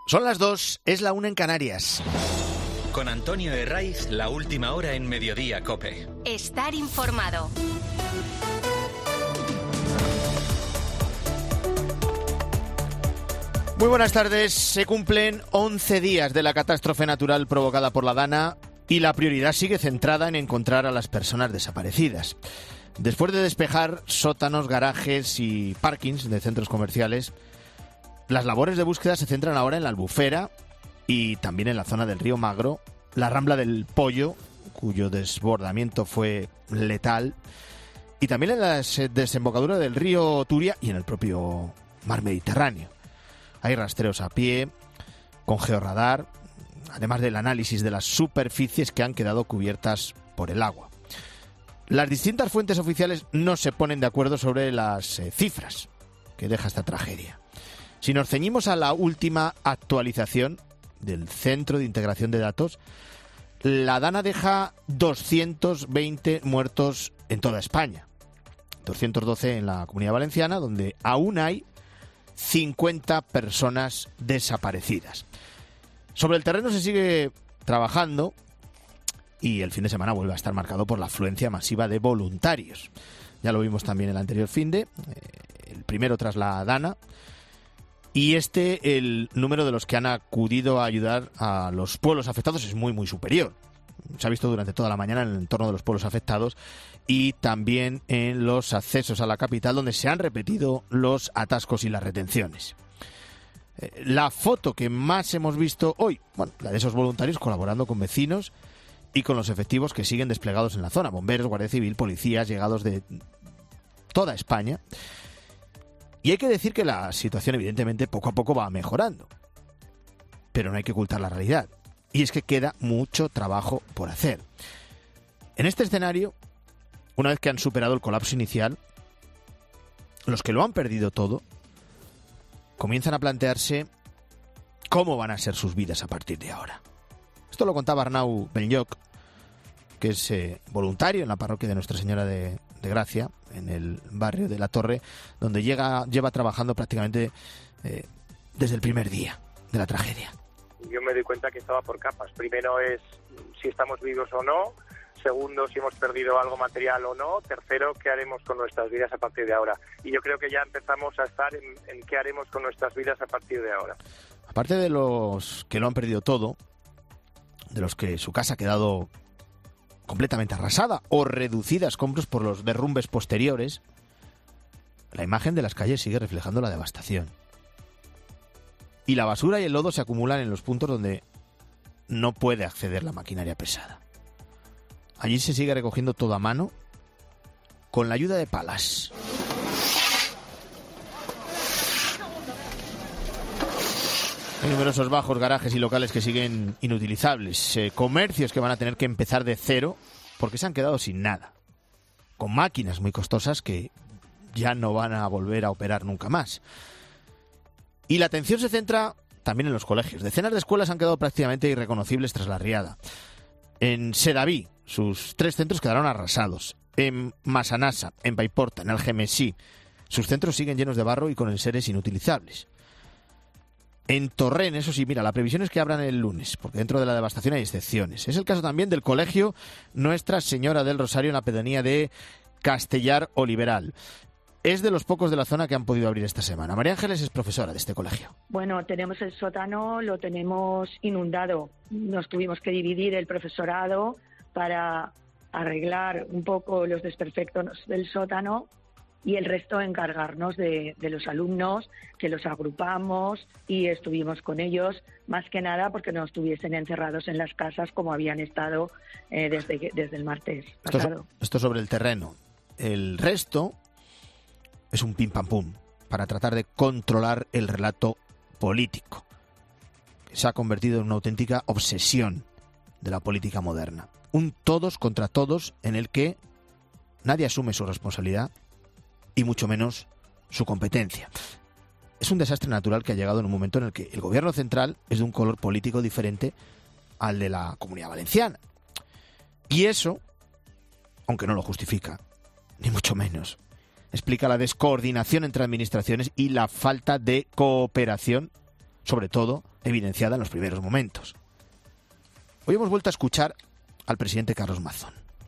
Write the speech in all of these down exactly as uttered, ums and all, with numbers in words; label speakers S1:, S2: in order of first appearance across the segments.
S1: Son las dos, es la una en Canarias.
S2: Con Antonio Herraiz, la última hora en Mediodía COPE.
S3: Estar informado.
S1: Muy buenas tardes. Se cumplen once días de la catástrofe natural provocada por la Dana y la prioridad sigue centrada en encontrar a las personas desaparecidas. Después de despejar sótanos, garajes y parkings de centros comerciales, las labores de búsqueda se centran ahora en la Albufera y también en la zona del río Magro, la Rambla del Pollo, cuyo desbordamiento fue letal, y también en la desembocadura del río Turia y en el propio mar Mediterráneo. Hay rastreos a pie, con georradar, además del análisis de las superficies que han quedado cubiertas por el agua. Las distintas fuentes oficiales no se ponen de acuerdo sobre las eh, cifras que deja esta tragedia. Si nos ceñimos a la última actualización del Centro de Integración de Datos, la Dana deja doscientos veinte muertos en toda España, doscientos doce en la Comunidad Valenciana, donde aún hay cincuenta personas desaparecidas. Sobre el terreno se sigue trabajando y el fin de semana vuelve a estar marcado por la afluencia masiva de voluntarios. Ya lo vimos también el anterior finde, eh, el primero tras la Dana. Y este, el número de los que han acudido a ayudar a los pueblos afectados es muy, muy superior. Se ha visto durante toda la mañana en el entorno de los pueblos afectados y también en los accesos a la capital, donde se han repetido los atascos y las retenciones. La foto que más hemos visto hoy, bueno, la de esos voluntarios colaborando con vecinos y con los efectivos que siguen desplegados en la zona, bomberos, Guardia Civil, policías, llegados de toda España. Y hay que decir que la situación evidentemente poco a poco va mejorando. Pero no hay que ocultar la realidad. Y es que queda mucho trabajo por hacer. En este escenario, una vez que han superado el colapso inicial, los que lo han perdido todo comienzan a plantearse cómo van a ser sus vidas a partir de ahora. Esto lo contaba Arnau Benlloch, que es eh, voluntario en la parroquia de Nuestra Señora de, de Gracia, en el barrio de La Torre, donde llega, lleva trabajando prácticamente eh, desde el primer día de la tragedia.
S4: Yo me doy cuenta que estaba por capas. Primero es si estamos vivos o no. Segundo, si hemos perdido algo material o no. Tercero, qué haremos con nuestras vidas a partir de ahora. Y yo creo que ya empezamos a estar en, en qué haremos con nuestras vidas a partir de ahora.
S1: Aparte de los que lo han perdido todo, de los que su casa ha quedado completamente arrasada o reducida a escombros por los derrumbes posteriores, la imagen de las calles sigue reflejando la devastación. Y la basura y el lodo se acumulan en los puntos donde no puede acceder la maquinaria pesada. Allí se sigue recogiendo todo a mano con la ayuda de palas. Hay numerosos bajos, garajes y locales que siguen inutilizables. Eh, comercios que van a tener que empezar de cero porque se han quedado sin nada. Con máquinas muy costosas que ya no van a volver a operar nunca más. Y la atención se centra también en los colegios. Decenas de escuelas han quedado prácticamente irreconocibles tras la riada. En Sedaví, sus tres centros quedaron arrasados. En Massanassa, en Paiporta, en Algemesí, sus centros siguen llenos de barro y con enseres inutilizables. En Torrent, eso sí, mira, la previsión es que abran el lunes, porque dentro de la devastación hay excepciones. Es el caso también del colegio Nuestra Señora del Rosario en la pedanía de Castellar Oliveral. Es de los pocos de la zona que han podido abrir esta semana. María Ángeles es profesora de este colegio.
S5: Bueno, tenemos el sótano, lo tenemos inundado. Nos tuvimos que dividir el profesorado para arreglar un poco los desperfectos del sótano y el resto encargarnos de, de los alumnos, que los agrupamos y estuvimos con ellos, más que nada porque no estuviesen encerrados en las casas como habían estado eh, desde, desde el martes pasado.
S1: Esto, esto sobre el terreno. El resto es un pim pam pum para tratar de controlar el relato político, que se ha convertido en una auténtica obsesión de la política moderna. Un todos contra todos en el que nadie asume su responsabilidad y mucho menos su competencia. Es un desastre natural que ha llegado en un momento en el que el gobierno central es de un color político diferente al de la Comunidad Valenciana. Y eso, aunque no lo justifica, ni mucho menos, explica la descoordinación entre administraciones y la falta de cooperación sobre todo evidenciada en los primeros momentos. Hoy hemos vuelto a escuchar al presidente Carlos Mazón.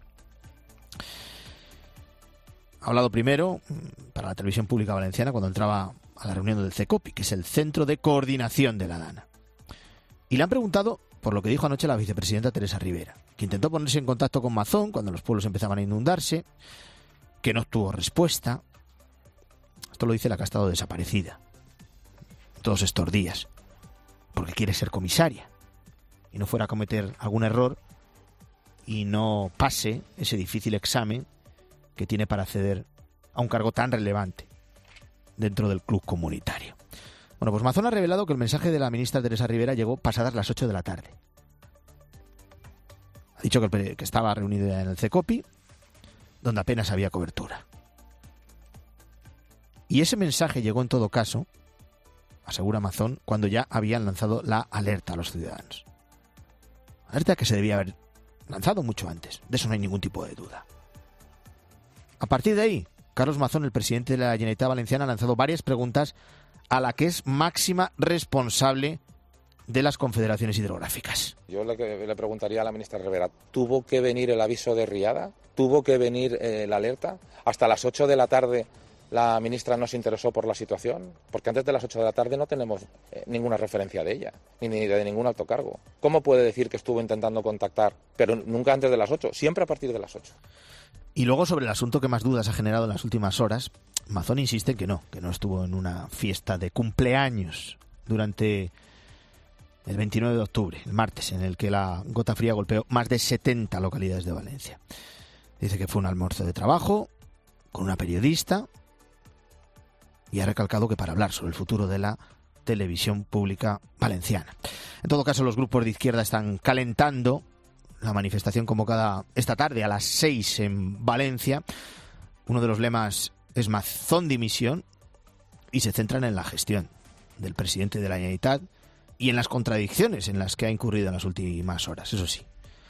S1: Ha hablado primero para la televisión pública valenciana cuando entraba a la reunión del CECOPI, que es el Centro de Coordinación de la Dana. Y le han preguntado por lo que dijo anoche la vicepresidenta Teresa Rivera, que intentó ponerse en contacto con Mazón cuando los pueblos empezaban a inundarse, que no obtuvo respuesta. Esto lo dice la que ha estado desaparecida todos estos días, porque quiere ser comisaria y no fuera a cometer algún error y no pase ese difícil examen que tiene para acceder a un cargo tan relevante dentro del club comunitario. Bueno, pues Mazón ha revelado que el mensaje de la ministra Teresa Rivera llegó pasadas las ocho de la tarde. Ha dicho que, el, que estaba reunida en el CECOPI, donde apenas había cobertura. Y ese mensaje llegó en todo caso, asegura Mazón, cuando ya habían lanzado la alerta a los ciudadanos. Alerta que se debía haber lanzado mucho antes, de eso no hay ningún tipo de duda. A partir de ahí, Carlos Mazón, el presidente de la Generalitat Valenciana, ha lanzado varias preguntas a la que es máxima responsable de las confederaciones hidrográficas.
S3: Yo le, le preguntaría a la ministra Rivera, ¿tuvo que venir el aviso de riada? ¿Tuvo que venir eh, la alerta? Hasta las ocho de la tarde la ministra no se interesó por la situación, porque antes de las ocho de la tarde no tenemos eh, ninguna referencia de ella, ni de ningún alto cargo. ¿Cómo puede decir que estuvo intentando contactar, pero nunca antes de las ocho, siempre a partir de las ocho?
S1: Y luego, sobre el asunto que más dudas ha generado en las últimas horas, Mazón insiste en que no, que no estuvo en una fiesta de cumpleaños durante el veintinueve de octubre, el martes, en el que la gota fría golpeó más de setenta localidades de Valencia. Dice que fue un almuerzo de trabajo con una periodista y ha recalcado que para hablar sobre el futuro de la televisión pública valenciana. En todo caso, los grupos de izquierda están calentando la manifestación convocada esta tarde a las seis en Valencia. Uno de los lemas es Mazón dimisión y se centran en la gestión del presidente de la Generalitat y en las contradicciones en las que ha incurrido en las últimas horas. Eso sí,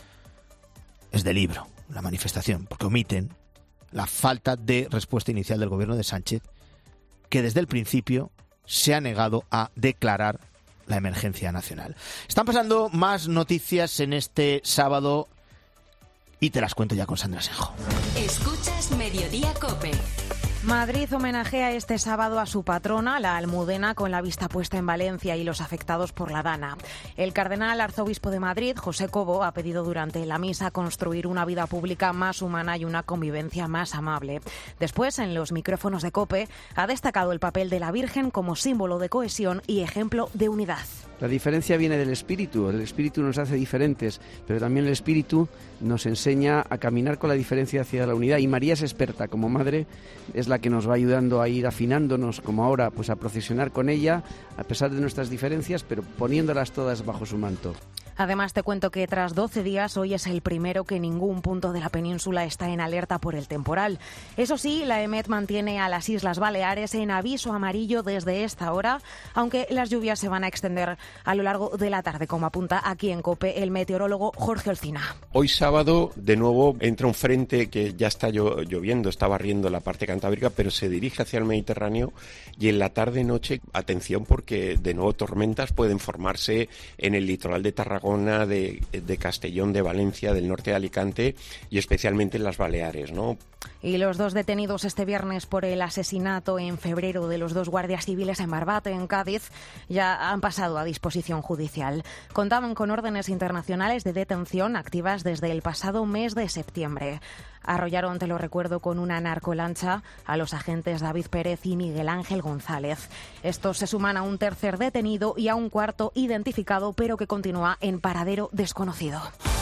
S1: es de libro la manifestación, porque omiten la falta de respuesta inicial del gobierno de Sánchez, que desde el principio se ha negado a declarar la emergencia nacional. Están pasando más noticias en este sábado y te las cuento ya con Sandra Senjo.
S6: Escuchas Mediodía COPE.
S7: Madrid homenajea este sábado a su patrona, la Almudena, con la vista puesta en Valencia y los afectados por la Dana. El cardenal arzobispo de Madrid, José Cobo, ha pedido durante la misa construir una vida pública más humana y una convivencia más amable. Después, en los micrófonos de COPE, ha destacado el papel de la Virgen como símbolo de cohesión y ejemplo de unidad.
S8: La diferencia viene del espíritu, el espíritu nos hace diferentes, pero también el espíritu nos enseña a caminar con la diferencia hacia la unidad, y María es experta como madre, es la que nos va ayudando a ir afinándonos, como ahora, pues a procesionar con ella, a pesar de nuestras diferencias, pero poniéndolas todas bajo su manto.
S7: Además, te cuento que tras doce días, hoy es el primero que ningún punto de la península está en alerta por el temporal. Eso sí, la EMET mantiene a las Islas Baleares en aviso amarillo desde esta hora, aunque las lluvias se van a extender a lo largo de la tarde, como apunta aquí en COPE el meteorólogo Jorge Olcina.
S9: Hoy sábado, de nuevo, entra un frente que ya está lloviendo, está barriendo la parte cantábrica, pero se dirige hacia el Mediterráneo, y en la tarde-noche, atención, porque de nuevo tormentas pueden formarse en el litoral de Tarragona, De, de Castellón, de Valencia, del norte de Alicante y especialmente en las Baleares, ¿no?
S7: Y los dos detenidos este viernes por el asesinato en febrero de los dos guardias civiles en Barbate, en Cádiz, ya han pasado a disposición judicial. Contaban con órdenes internacionales de detención activas desde el pasado mes de septiembre. Arrollaron, te lo recuerdo, con una narcolancha a los agentes David Pérez y Miguel Ángel González. Estos se suman a un tercer detenido y a un cuarto identificado, pero que continúa en paradero desconocido.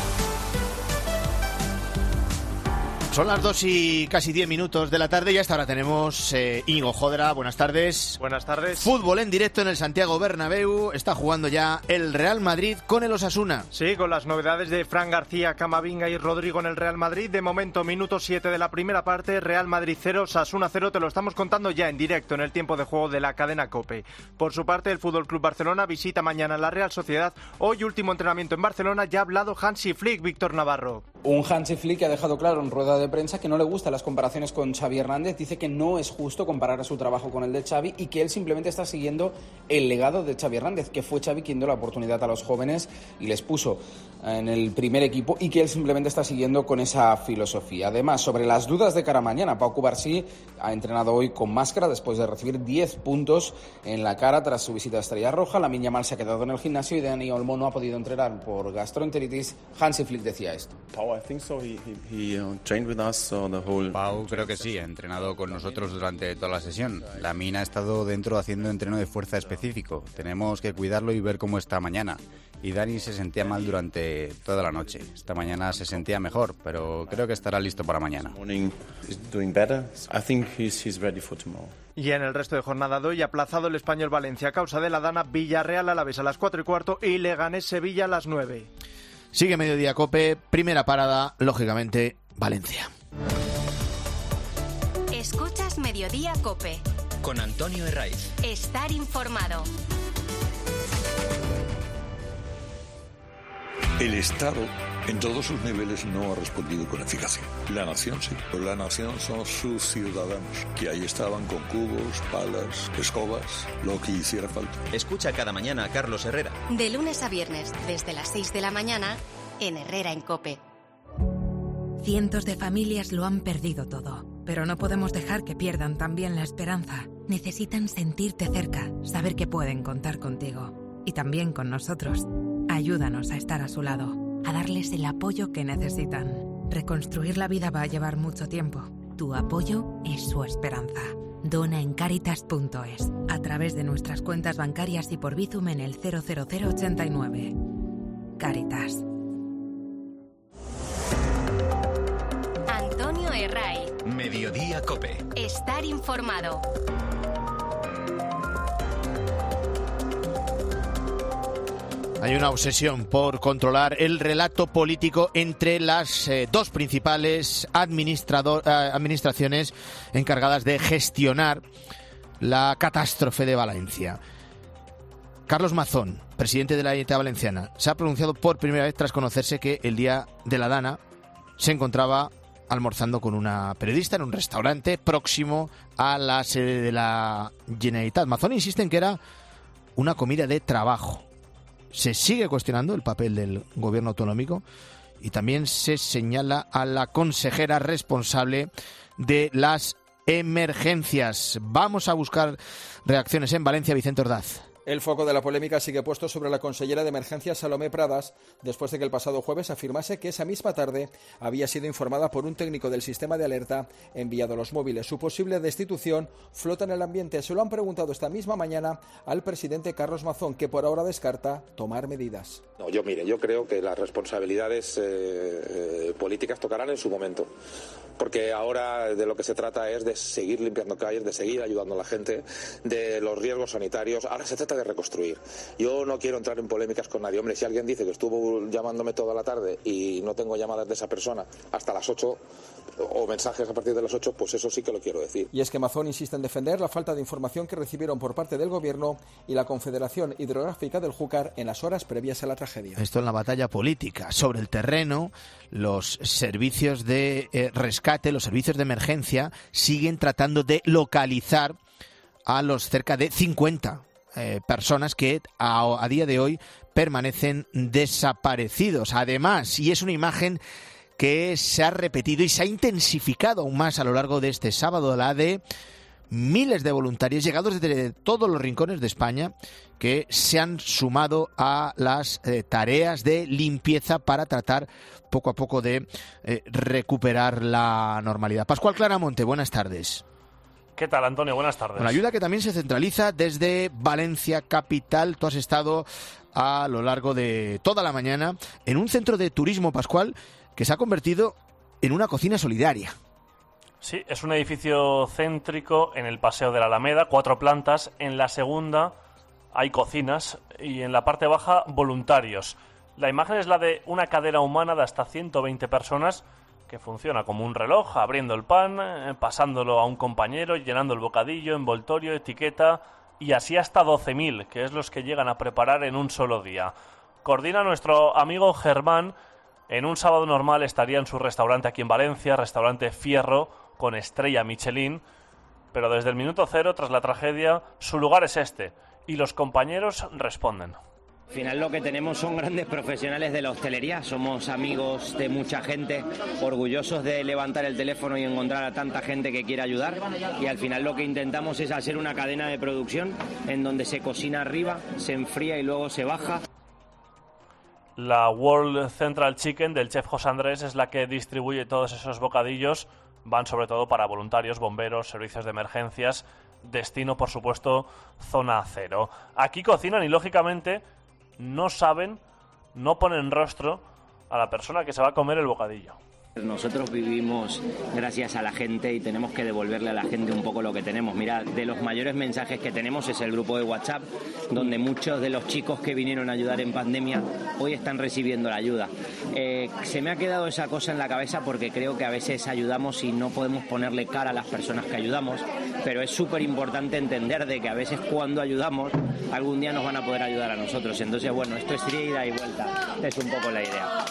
S1: Son las dos y casi diez minutos de la tarde y hasta ahora tenemos eh, Íñigo Jodra. Buenas tardes.
S10: Buenas tardes.
S1: Fútbol en directo en el Santiago Bernabéu. Está jugando ya el Real Madrid con el Osasuna.
S10: Sí, con las novedades de Fran García, Camavinga y Rodrigo en el Real Madrid. De momento, minuto siete de la primera parte. Real Madrid cero, Osasuna cero. Te lo estamos contando ya en directo en el tiempo de juego de la cadena COPE. Por su parte, el Fútbol Club Barcelona visita mañana la Real Sociedad. Hoy último entrenamiento en Barcelona. Ya ha hablado Hansi Flick, Víctor Navarro.
S11: Un Hansi Flick que ha dejado claro en rueda de prensa que no le gustan las comparaciones con Xavi Hernández, dice que no es justo comparar a su trabajo con el de Xavi y que él simplemente está siguiendo el legado de Xavi Hernández, que fue Xavi quien dio la oportunidad a los jóvenes y les puso en el primer equipo, y que él simplemente está siguiendo con esa filosofía. Además, sobre las dudas de cara a mañana, Pau Cubarsí ha entrenado hoy con máscara después de recibir diez puntos en la cara tras su visita a Estrella Roja. Lamine Yamal se ha quedado en el gimnasio y Dani Olmo no ha podido entrenar por gastroenteritis. Hansi Flick decía esto.
S12: Pau, creo que sí, ha entrenado con nosotros durante toda la sesión. Lamine ha estado dentro haciendo entreno de fuerza específico. Tenemos que cuidarlo y ver cómo está mañana. Y Dani se sentía mal durante toda la noche. Esta mañana se sentía mejor, pero creo que estará listo para mañana.
S10: Y en el resto de jornada de hoy, aplazado el Español Valencia a causa de la Dana, Villarreal Alavés a las cuatro y cuarto y Leganés Sevilla a las nueve.
S1: Sigue Mediodía Cope, primera parada, lógicamente, Valencia.
S6: Escuchas Mediodía Cope.
S2: Con Antonio Herraiz.
S6: Estar informado.
S13: El Estado, en todos sus niveles, no ha respondido con eficacia. La nación sí. Pues la nación son sus ciudadanos, que ahí estaban con cubos, palas, escobas, lo que hiciera falta.
S2: Escucha cada mañana a Carlos Herrera.
S6: De lunes a viernes, desde las seis de la mañana, en Herrera en Cope.
S14: Cientos de familias lo han perdido todo, pero no podemos dejar que pierdan también la esperanza. Necesitan sentirte cerca, saber que pueden contar contigo. Y también con nosotros. Ayúdanos a estar a su lado, a darles el apoyo que necesitan. Reconstruir la vida va a llevar mucho tiempo. Tu apoyo es su esperanza. Dona en caritas punto es, a través de nuestras cuentas bancarias y por Bizum en el cero cero cero ochenta y nueve. Cáritas.
S6: Antonio Herraiz.
S2: Mediodía Cope.
S6: Estar informado.
S1: Hay una obsesión por controlar el relato político entre las eh, dos principales administrador, eh, administraciones encargadas de gestionar la catástrofe de Valencia. Carlos Mazón, presidente de la Generalitat Valenciana, se ha pronunciado por primera vez tras conocerse que el día de la Dana se encontraba almorzando con una periodista en un restaurante próximo a la sede de la Generalitat. Mazón insiste en que era una comida de trabajo. Se sigue cuestionando el papel del gobierno autonómico y también se señala a la consejera responsable de las emergencias. Vamos a buscar reacciones en Valencia. Vicente Ordaz.
S15: El foco de la polémica sigue puesto sobre la consellera de Emergencias Salomé Pradas, después de que el pasado jueves afirmase que esa misma tarde había sido informada por un técnico del sistema de alerta enviado a los móviles. Su posible destitución flota en el ambiente. Se lo han preguntado esta misma mañana al presidente Carlos Mazón, que por ahora descarta tomar medidas.
S3: No, yo mire, yo creo que las responsabilidades eh, eh, políticas tocarán en su momento, porque ahora de lo que se trata es de seguir limpiando calles, de seguir ayudando a la gente, de los riesgos sanitarios. Ahora se trata de reconstruir. Yo no quiero entrar en polémicas con nadie. Hombre, si alguien dice que estuvo llamándome toda la tarde y no tengo llamadas de esa persona hasta las ocho o mensajes a partir de las ocho, pues eso sí que lo quiero decir.
S15: Y es que Mazón insiste en defender la falta de información que recibieron por parte del Gobierno y la Confederación Hidrográfica del Júcar en las horas previas a la tragedia.
S1: Esto en la batalla política. Sobre el terreno, los servicios de eh, rescate, los servicios de emergencia siguen tratando de localizar a los cerca de cincuenta Eh, personas que a, a día de hoy permanecen desaparecidos. Además, y es una imagen que se ha repetido y se ha intensificado aún más a lo largo de este sábado, la de miles de voluntarios llegados desde todos los rincones de España que se han sumado a las eh, tareas de limpieza para tratar poco a poco de eh, recuperar la normalidad. Pascual Claramonte, buenas tardes.
S16: ¿Qué tal, Antonio? Buenas tardes.
S1: Una ayuda que también se centraliza desde Valencia capital. Tú has estado a lo largo de toda la mañana en un centro de turismo, Pascual, que se ha convertido en una cocina solidaria.
S16: Sí, es un edificio céntrico en el Paseo de la Alameda, cuatro plantas. En la segunda hay cocinas y en la parte baja voluntarios. La imagen es la de una cadera humana de hasta ciento veinte personas que funciona como un reloj, abriendo el pan, eh, pasándolo a un compañero, llenando el bocadillo, envoltorio, etiqueta, y así hasta doce mil, que es los que llegan a preparar en un solo día. Coordina nuestro amigo Germán, En un sábado normal estaría en su restaurante aquí en Valencia, restaurante Fierro, con estrella Michelin, pero desde el minuto cero, tras la tragedia, su lugar es este, y los compañeros responden.
S17: Al final lo que tenemos son grandes profesionales de la hostelería, somos amigos de mucha gente, orgullosos de levantar el teléfono y encontrar a tanta gente que quiere ayudar, y al final lo que intentamos es hacer una cadena de producción en donde se cocina arriba, se enfría y luego se baja.
S16: La World Central Chicken del chef José Andrés es la que distribuye todos esos bocadillos, van sobre todo para voluntarios, bomberos, servicios de emergencias, destino por supuesto zona cero. Aquí cocinan y lógicamente no saben, no ponen rostro a la persona que se va a comer el bocadillo.
S17: Nosotros vivimos gracias a la gente y tenemos que devolverle a la gente un poco lo que tenemos. Mira, de los mayores mensajes que tenemos es el grupo de WhatsApp, donde muchos de los chicos que vinieron a ayudar en pandemia hoy están recibiendo la ayuda. Eh, se me ha quedado esa cosa en la cabeza porque creo que a veces ayudamos y no podemos ponerle cara a las personas que ayudamos, pero es súper importante entender de que a veces cuando ayudamos, algún día nos van a poder ayudar a nosotros. Entonces, bueno, esto es ida y vuelta, es un poco la idea.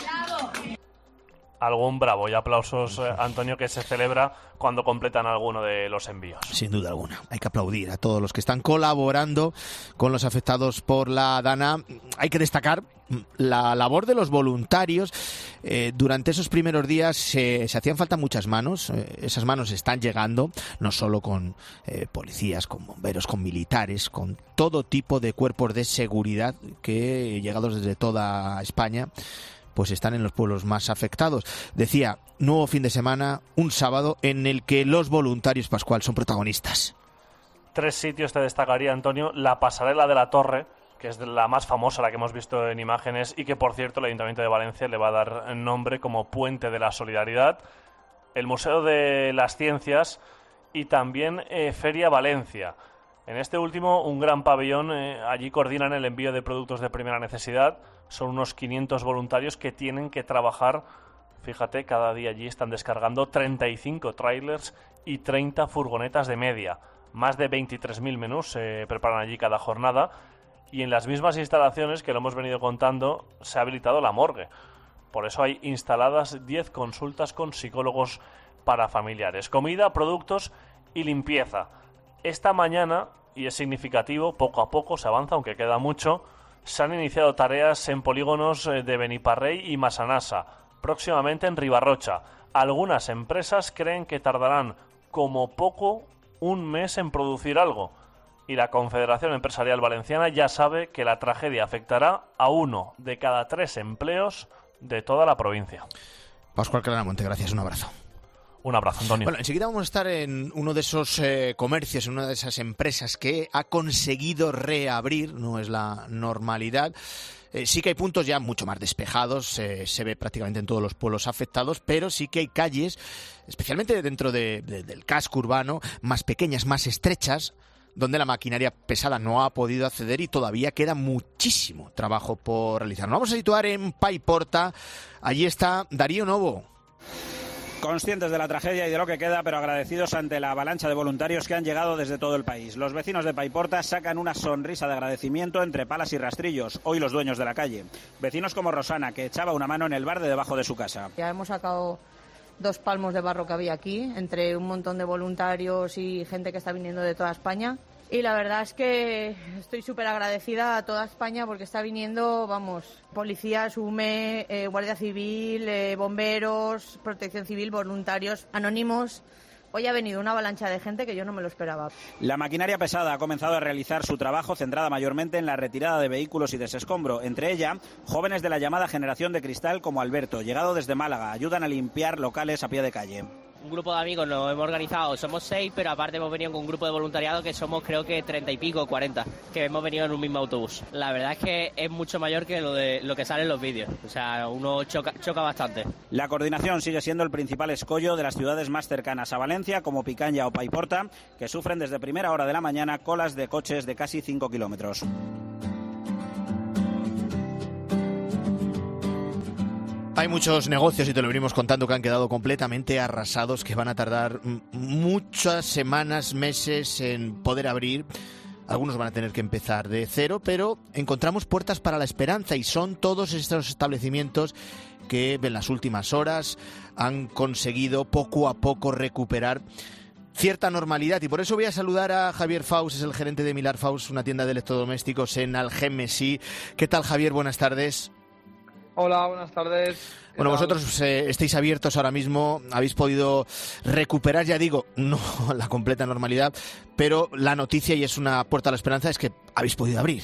S16: Algún bravo y aplausos, eh, Antonio, que se celebra cuando completan alguno de los envíos.
S1: Sin duda alguna. Hay que aplaudir a todos los que están colaborando con los afectados por la Dana. Hay que destacar la labor de los voluntarios. Eh, durante esos primeros días se, se hacían falta muchas manos. Eh, esas manos están llegando, no solo con eh, policías, con bomberos, con militares, con todo tipo de cuerpos de seguridad que, llegados desde toda España, pues están en los pueblos más afectados. Decía, nuevo fin de semana, un sábado en el que los voluntarios, Pascual, son protagonistas.
S16: Tres sitios te destacaría, Antonio. La pasarela de la Torre, que es la más famosa, la que hemos visto en imágenes, y que, por cierto, el Ayuntamiento de Valencia le va a dar nombre como Puente de la Solidaridad. El Museo de las Ciencias y también eh, Feria Valencia. En este último, un gran pabellón. Eh, allí coordinan el envío de productos de primera necesidad. Son unos quinientos voluntarios que tienen que trabajar. Fíjate, cada día allí están descargando treinta y cinco trailers y treinta furgonetas de media. Más de veintitrés mil menús se preparan allí cada jornada. Y en las mismas instalaciones, que lo hemos venido contando, se ha habilitado la morgue. Por eso hay instaladas diez consultas con psicólogos para familiares. Comida, productos y limpieza. Esta mañana, y es significativo, poco a poco se avanza, aunque queda mucho, se han iniciado tareas en polígonos de Beniparrey y Massanassa, próximamente en Ribarrocha. Algunas empresas creen que tardarán como poco un mes en producir algo, y la Confederación Empresarial Valenciana ya sabe que la tragedia afectará a uno de cada tres empleos de toda la provincia.
S1: Pascual Claramonte, gracias, un abrazo.
S16: Un abrazo, Antonio.
S1: Bueno, enseguida vamos a estar en uno de esos eh, comercios, en una de esas empresas que ha conseguido reabrir, no es la normalidad. Eh, sí que hay puntos ya mucho más despejados, eh, se ve prácticamente en todos los pueblos afectados, pero sí que hay calles, especialmente dentro de, de, del casco urbano, más pequeñas, más estrechas, donde la maquinaria pesada no ha podido acceder y todavía queda muchísimo trabajo por realizar. Nos vamos a situar en Paiporta. Allí está Darío Novo.
S18: Conscientes de la tragedia y de lo que queda, pero agradecidos ante la avalancha de voluntarios que han llegado desde todo el país. Los vecinos de Paiporta sacan una sonrisa de agradecimiento entre palas y rastrillos, hoy los dueños de la calle. Vecinos como Rosana, que echaba una mano en el bar de debajo de su casa.
S19: Ya hemos sacado dos palmos de barro que había aquí, entre un montón de voluntarios y gente que está viniendo de toda España. Y la verdad es que estoy súper agradecida a toda España porque está viniendo, vamos, policías, U M E, eh, Guardia Civil, eh, bomberos, Protección Civil, voluntarios, anónimos. Hoy ha venido una avalancha de gente que yo no me lo esperaba.
S18: La maquinaria pesada ha comenzado a realizar su trabajo centrada mayormente en la retirada de vehículos y desescombro. Entre ella, jóvenes de la llamada generación de cristal como Alberto, llegado desde Málaga, ayudan a limpiar locales a pie de calle.
S20: Un grupo de amigos nos hemos organizado, somos seis, pero aparte hemos venido con un grupo de voluntariado que somos creo que treinta y pico, cuarenta, que hemos venido en un mismo autobús. La verdad es que es mucho mayor que lo de lo que sale en los vídeos, o sea, uno choca, choca bastante.
S18: La coordinación sigue siendo el principal escollo de las ciudades más cercanas a Valencia, como Picaña o Paiporta, que sufren desde primera hora de la mañana colas de coches de casi cinco kilómetros.
S1: Hay muchos negocios, y te lo venimos contando, que han quedado completamente arrasados, que van a tardar muchas semanas, meses en poder abrir. algunos van a tener que empezar de cero, pero encontramos puertas para la esperanza y son todos estos establecimientos que en las últimas horas han conseguido poco a poco recuperar cierta normalidad. Y por eso voy a saludar a Javier Faus, es el gerente de Milar Faus, una tienda de electrodomésticos en Algemesí. ¿Qué tal, Javier? Buenas tardes.
S21: Hola, buenas tardes.
S1: Bueno, vosotros eh, estáis abiertos ahora mismo, habéis podido recuperar, ya digo, no la completa normalidad, pero la noticia, y es una puerta a la esperanza, es que habéis podido abrir.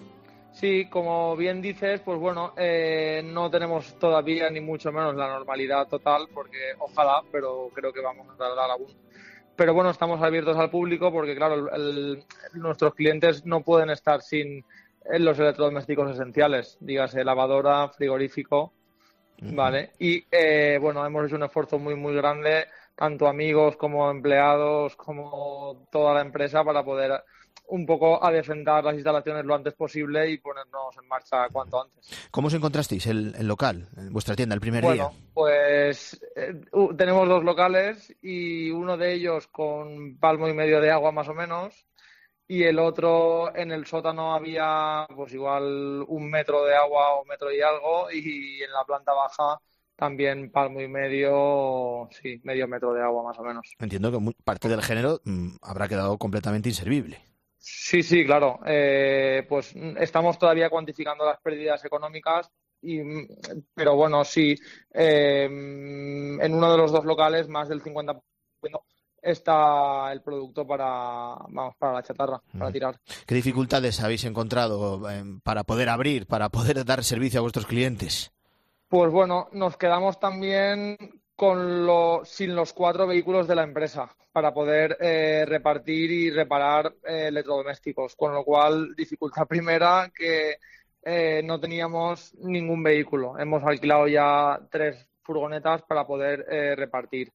S21: Sí, como bien dices, pues bueno, eh, no tenemos todavía ni mucho menos la normalidad total, porque ojalá, pero creo que vamos a tardar aún. Pero bueno, estamos abiertos al público porque, claro, el, el, nuestros clientes no pueden estar sin los electrodomésticos esenciales, dígase lavadora, frigorífico, uh-huh. ¿vale? Y eh, bueno, hemos hecho un esfuerzo muy, muy grande, tanto amigos como empleados, como toda la empresa, para poder un poco adecentar las instalaciones lo antes posible y ponernos en marcha cuanto antes.
S1: ¿Cómo os encontrasteis el, el local, vuestra tienda, el primer
S21: bueno,
S1: día?
S21: Bueno, pues eh, uh, tenemos dos locales y uno de ellos con palmo y medio de agua más o menos, y el otro en el sótano había pues igual un metro de agua o metro y algo, y en la planta baja también palmo y medio, sí, medio metro de agua más o menos.
S1: Entiendo que parte del género mmm, habrá quedado completamente inservible.
S21: Sí, sí, claro. Eh, pues estamos todavía cuantificando las pérdidas económicas, y, pero bueno, sí, eh, en uno de los dos locales más del cincuenta por ciento está el producto para, vamos, para la chatarra, mm. para tirar.
S1: ¿Qué dificultades habéis encontrado eh, para poder abrir, para poder dar servicio a vuestros clientes?
S21: Pues bueno, nos quedamos también con lo, sin los cuatro vehículos de la empresa para poder eh, repartir y reparar eh, electrodomésticos, con lo cual, dificultad primera, que eh, no teníamos ningún vehículo. Hemos alquilado ya tres furgonetas para poder eh, repartir.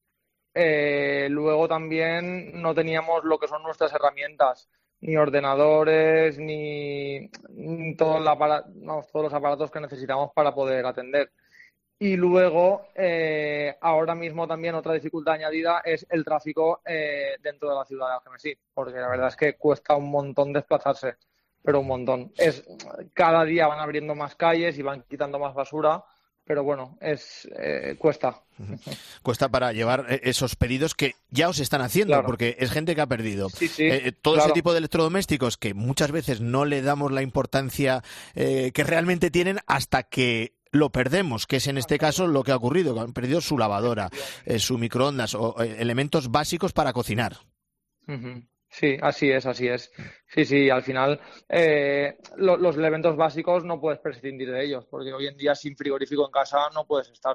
S21: Eh, luego también no teníamos lo que son nuestras herramientas, ni ordenadores, ni, ni todo el aparato, no, todos los aparatos que necesitamos para poder atender. Y luego, eh, ahora mismo también otra dificultad añadida es el tráfico eh, dentro de la ciudad de Algemesí, porque la verdad es que cuesta un montón desplazarse, pero un montón. Es, cada día van abriendo más calles y van quitando más basura, pero bueno, es eh, cuesta.
S1: Cuesta para llevar esos pedidos que ya os están haciendo, claro. Porque es gente que ha perdido.
S21: Sí, sí,
S1: eh, todo
S21: claro.
S1: ese tipo de electrodomésticos que muchas veces no le damos la importancia eh, que realmente tienen hasta que lo perdemos, que es en este caso lo que ha ocurrido, que han perdido su lavadora, eh, su microondas o eh, elementos básicos para cocinar.
S21: Uh-huh. Sí, así es, así es. Sí, sí, al final eh, lo, los elementos básicos no puedes prescindir de ellos, porque hoy en día sin frigorífico en casa no puedes estar.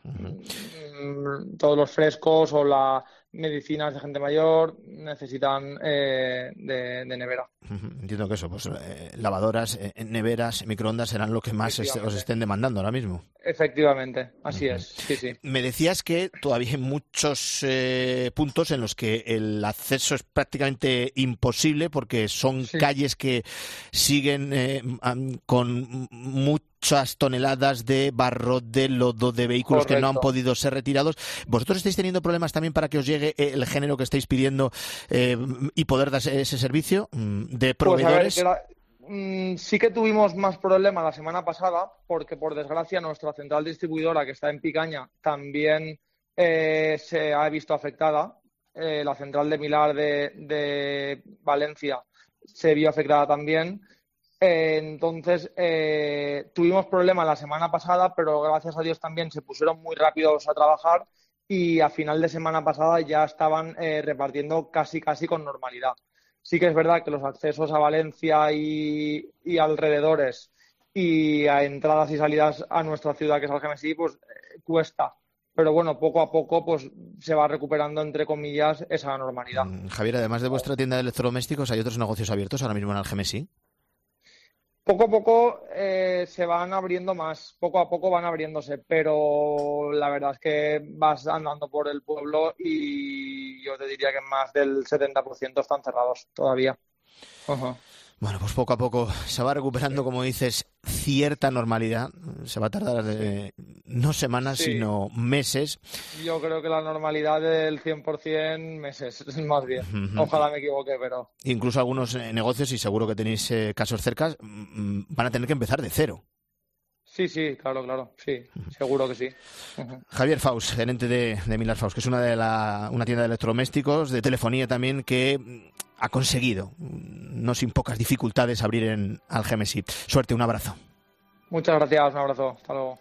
S21: Uh-huh. Todos los frescos o las medicinas de gente mayor necesitan eh, de, de nevera.
S1: Uh-huh. Entiendo que eso, pues eh, lavadoras, eh, neveras, microondas serán lo que más es, os estén demandando ahora mismo.
S21: Efectivamente, así
S1: uh-huh.
S21: es, sí, sí.
S1: Me decías que todavía hay muchos eh, puntos en los que el acceso es prácticamente imposible porque son sí. calles que siguen eh, con muchas toneladas de barro, de lodo, de vehículos Correcto. Que no han podido ser retirados. ¿Vosotros estáis teniendo problemas también para que os llegue el género que estáis pidiendo eh, y poder dar ese servicio de proveedores?
S21: Pues a ver, que la, sí que tuvimos más problemas la semana pasada porque, por desgracia, nuestra central distribuidora, que está en Picaña, también eh, se ha visto afectada. Eh, la central de Milar de, de Valencia se vio afectada también. Eh, entonces, eh, tuvimos problemas la semana pasada, pero gracias a Dios también se pusieron muy rápidos a trabajar y a final de semana pasada ya estaban eh, repartiendo casi casi con normalidad. Sí que es verdad que los accesos a Valencia y, y alrededores y a entradas y salidas a nuestra ciudad, que es Algemesí, pues eh, cuesta. Pero bueno, poco a poco pues se va recuperando, entre comillas, esa normalidad.
S1: Mm, Javier, además de vuestra tienda de electrodomésticos, ¿hay otros negocios abiertos ahora mismo en Algemesí?
S21: Poco a poco eh, se van abriendo más, poco a poco van abriéndose, pero la verdad es que vas andando por el pueblo y yo te diría que más del setenta por ciento están cerrados todavía. Uh-huh.
S1: Bueno, pues poco a poco se va recuperando, como dices, cierta normalidad. Se va a tardar, eh, no semanas,
S21: Sí.
S1: sino meses.
S21: Yo creo que la normalidad del cien por ciento meses, más bien.
S1: Ujú.
S21: Ojalá me equivoque, pero...
S1: Incluso algunos eh, negocios, y seguro que tenéis eh, casos cerca, mm, van a tener que empezar de cero.
S21: Sí, sí, claro, claro, sí, seguro que sí. Ujú.
S1: Javier Faus, gerente de, de Millar Faus, que es una de la, una tienda de electrodomésticos, de telefonía también, que mm, ha conseguido, mm, no sin pocas dificultades, abrir en Algemesí. Suerte, un abrazo.
S21: Muchas gracias, un abrazo, hasta luego.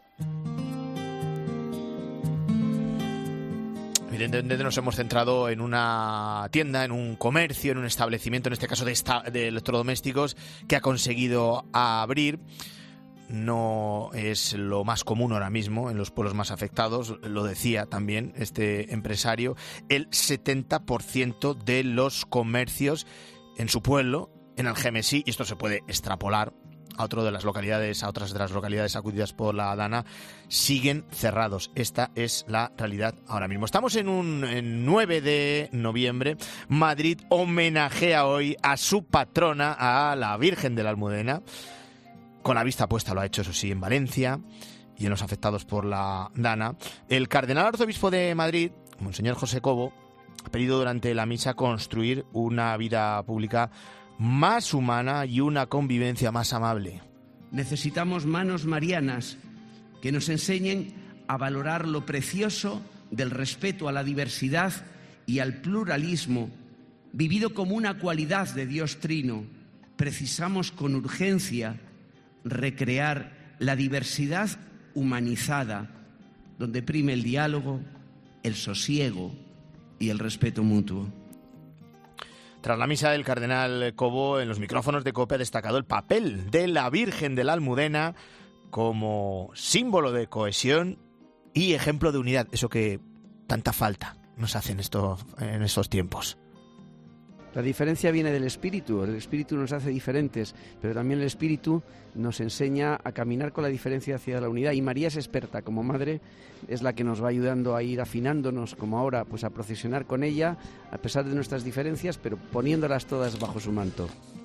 S1: Evidentemente nos hemos centrado en una tienda, en un comercio, en un establecimiento, en este caso de, esta, de electrodomésticos, que ha conseguido abrir. No es lo más común ahora mismo en los pueblos más afectados, lo decía también este empresario. El setenta por ciento de los comercios en su pueblo, en Algemesí, y esto se puede extrapolar a otro de las localidades, a otras de las localidades sacudidas por la Dana, siguen cerrados. Esta es la realidad ahora mismo. Estamos en un en nueve de noviembre. Madrid homenajea hoy a su patrona, a la Virgen de la Almudena. Con la vista puesta lo ha hecho, eso sí, en Valencia y en los afectados por la Dana. El cardenal arzobispo de Madrid, Monseñor José Cobo, ha pedido durante la misa construir una vida pública más humana y una convivencia más amable.
S8: Necesitamos manos marianas que nos enseñen a valorar lo precioso del respeto a la diversidad y al pluralismo, vivido como una cualidad de Dios Trino. Precisamos con urgencia recrear la diversidad humanizada, donde prime el diálogo, el sosiego y el respeto mutuo.
S1: Tras la misa, el cardenal Cobo en los micrófonos de COPE ha destacado el papel de la Virgen de la Almudena como símbolo de cohesión y ejemplo de unidad, eso que tanta falta nos hace en, esto, en estos tiempos.
S8: La diferencia viene del espíritu, el espíritu nos hace diferentes, pero también el espíritu nos enseña a caminar con la diferencia hacia la unidad. Y María es experta como madre, es la que nos va ayudando a ir afinándonos, como ahora, pues a procesionar con ella, a pesar de nuestras diferencias, pero poniéndolas todas bajo su manto.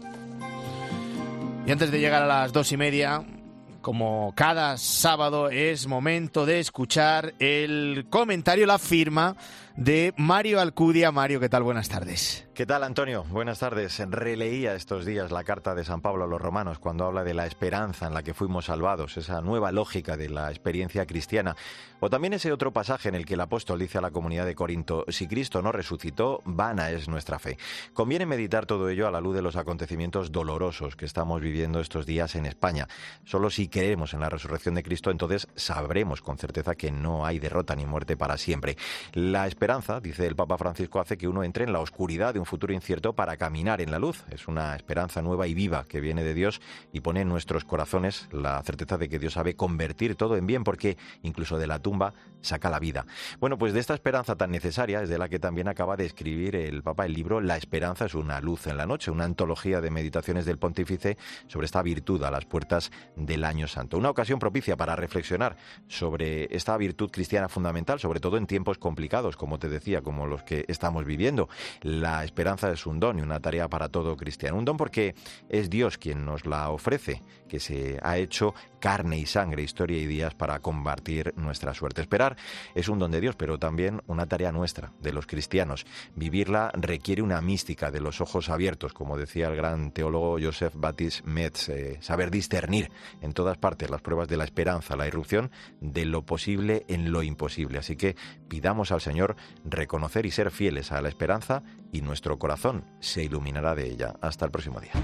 S1: Y antes de llegar a las dos y media, como cada sábado, es momento de escuchar el comentario, la firma de Mario Alcudia. Mario, ¿qué tal? Buenas tardes.
S4: ¿Qué tal, Antonio? Buenas tardes. Releía estos días la carta de San Pablo a los romanos cuando habla de la esperanza en la que fuimos salvados, esa nueva lógica de la experiencia cristiana. O también ese otro pasaje en el que el apóstol dice a la comunidad de Corinto: si Cristo no resucitó, vana es nuestra fe. Conviene meditar todo ello a la luz de los acontecimientos dolorosos que estamos viviendo estos días en España. Solo si creemos en la resurrección de Cristo, entonces sabremos con certeza que no hay derrota ni muerte para siempre. La esperanza, dice el Papa Francisco, hace que uno entre en la oscuridad de un futuro incierto para caminar en la luz. Es una esperanza nueva y viva que viene de Dios y pone en nuestros corazones la certeza de que Dios sabe convertir todo en bien, porque incluso de la tumba saca la vida. Bueno, pues de esta esperanza tan necesaria es de la que también acaba de escribir el Papa el libro La esperanza es una luz en la noche, una antología de meditaciones del pontífice sobre esta virtud a las puertas del Año Santo. Una ocasión propicia para reflexionar sobre esta virtud cristiana fundamental, sobre todo en tiempos complicados, como te decía, como los que estamos viviendo. La esperanza es un don y una tarea para todo cristiano. Un don porque es Dios quien nos la ofrece, que se ha hecho carne y sangre, historia y días para compartir nuestra suerte. Esperar es un don de Dios, pero también una tarea nuestra, de los cristianos. Vivirla requiere una mística de los ojos abiertos, como decía el gran teólogo Joseph Baptiste Metz, eh, saber discernir en todas partes las pruebas de la esperanza, la irrupción de lo posible en lo imposible. Así que pidamos al Señor reconocer y ser fieles a la esperanza, y nuestro corazón se iluminará de ella. Hasta el próximo día.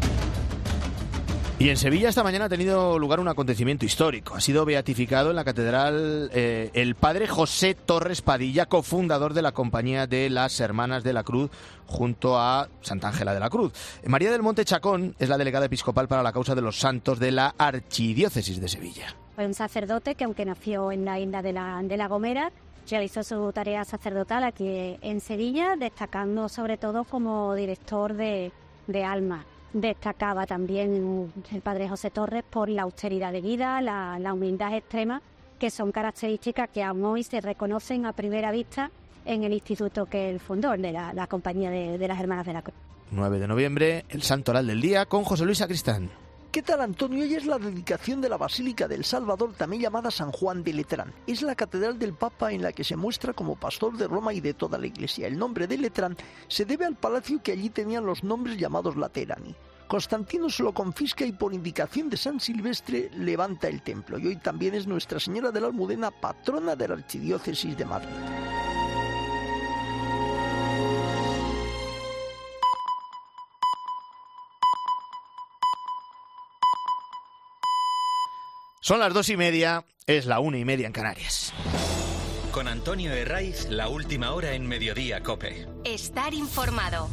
S1: Y en Sevilla esta mañana ha tenido lugar un acontecimiento histórico. Ha sido beatificado en la catedral eh, el padre José Torres Padilla, cofundador de la Compañía de las Hermanas de la Cruz, junto a Santa Ángela de la Cruz. María del Monte Chacón es la delegada episcopal para la causa de los santos de la Archidiócesis de Sevilla.
S22: Fue un sacerdote que, aunque nació en la isla de la, de la Gomera, realizó su tarea sacerdotal aquí en Sevilla, destacando sobre todo como director de, de almas. Destacaba también el padre José Torres por la austeridad de vida, la, la humildad extrema, que son características que aún hoy se reconocen a primera vista en el instituto que él fundó, de la, la Compañía de, de las Hermanas de la Cruz.
S1: nueve de noviembre, el Santoral del Día con José Luis Sacristán.
S5: ¿Qué tal, Antonio? Hoy es la dedicación de la Basílica del Salvador, también llamada San Juan de Letrán. Es la catedral del Papa en la que se muestra como pastor de Roma y de toda la Iglesia. El nombre de Letrán se debe al palacio que allí tenían los nombres llamados Laterani. Constantino se lo confisca y por indicación de San Silvestre levanta el templo. Y hoy también es Nuestra Señora de la Almudena, patrona de la Archidiócesis de Madrid.
S1: Son las dos y media, es la una y media en Canarias.
S2: Con Antonio Herraiz, la última hora en Mediodía COPE.
S6: Estar informado.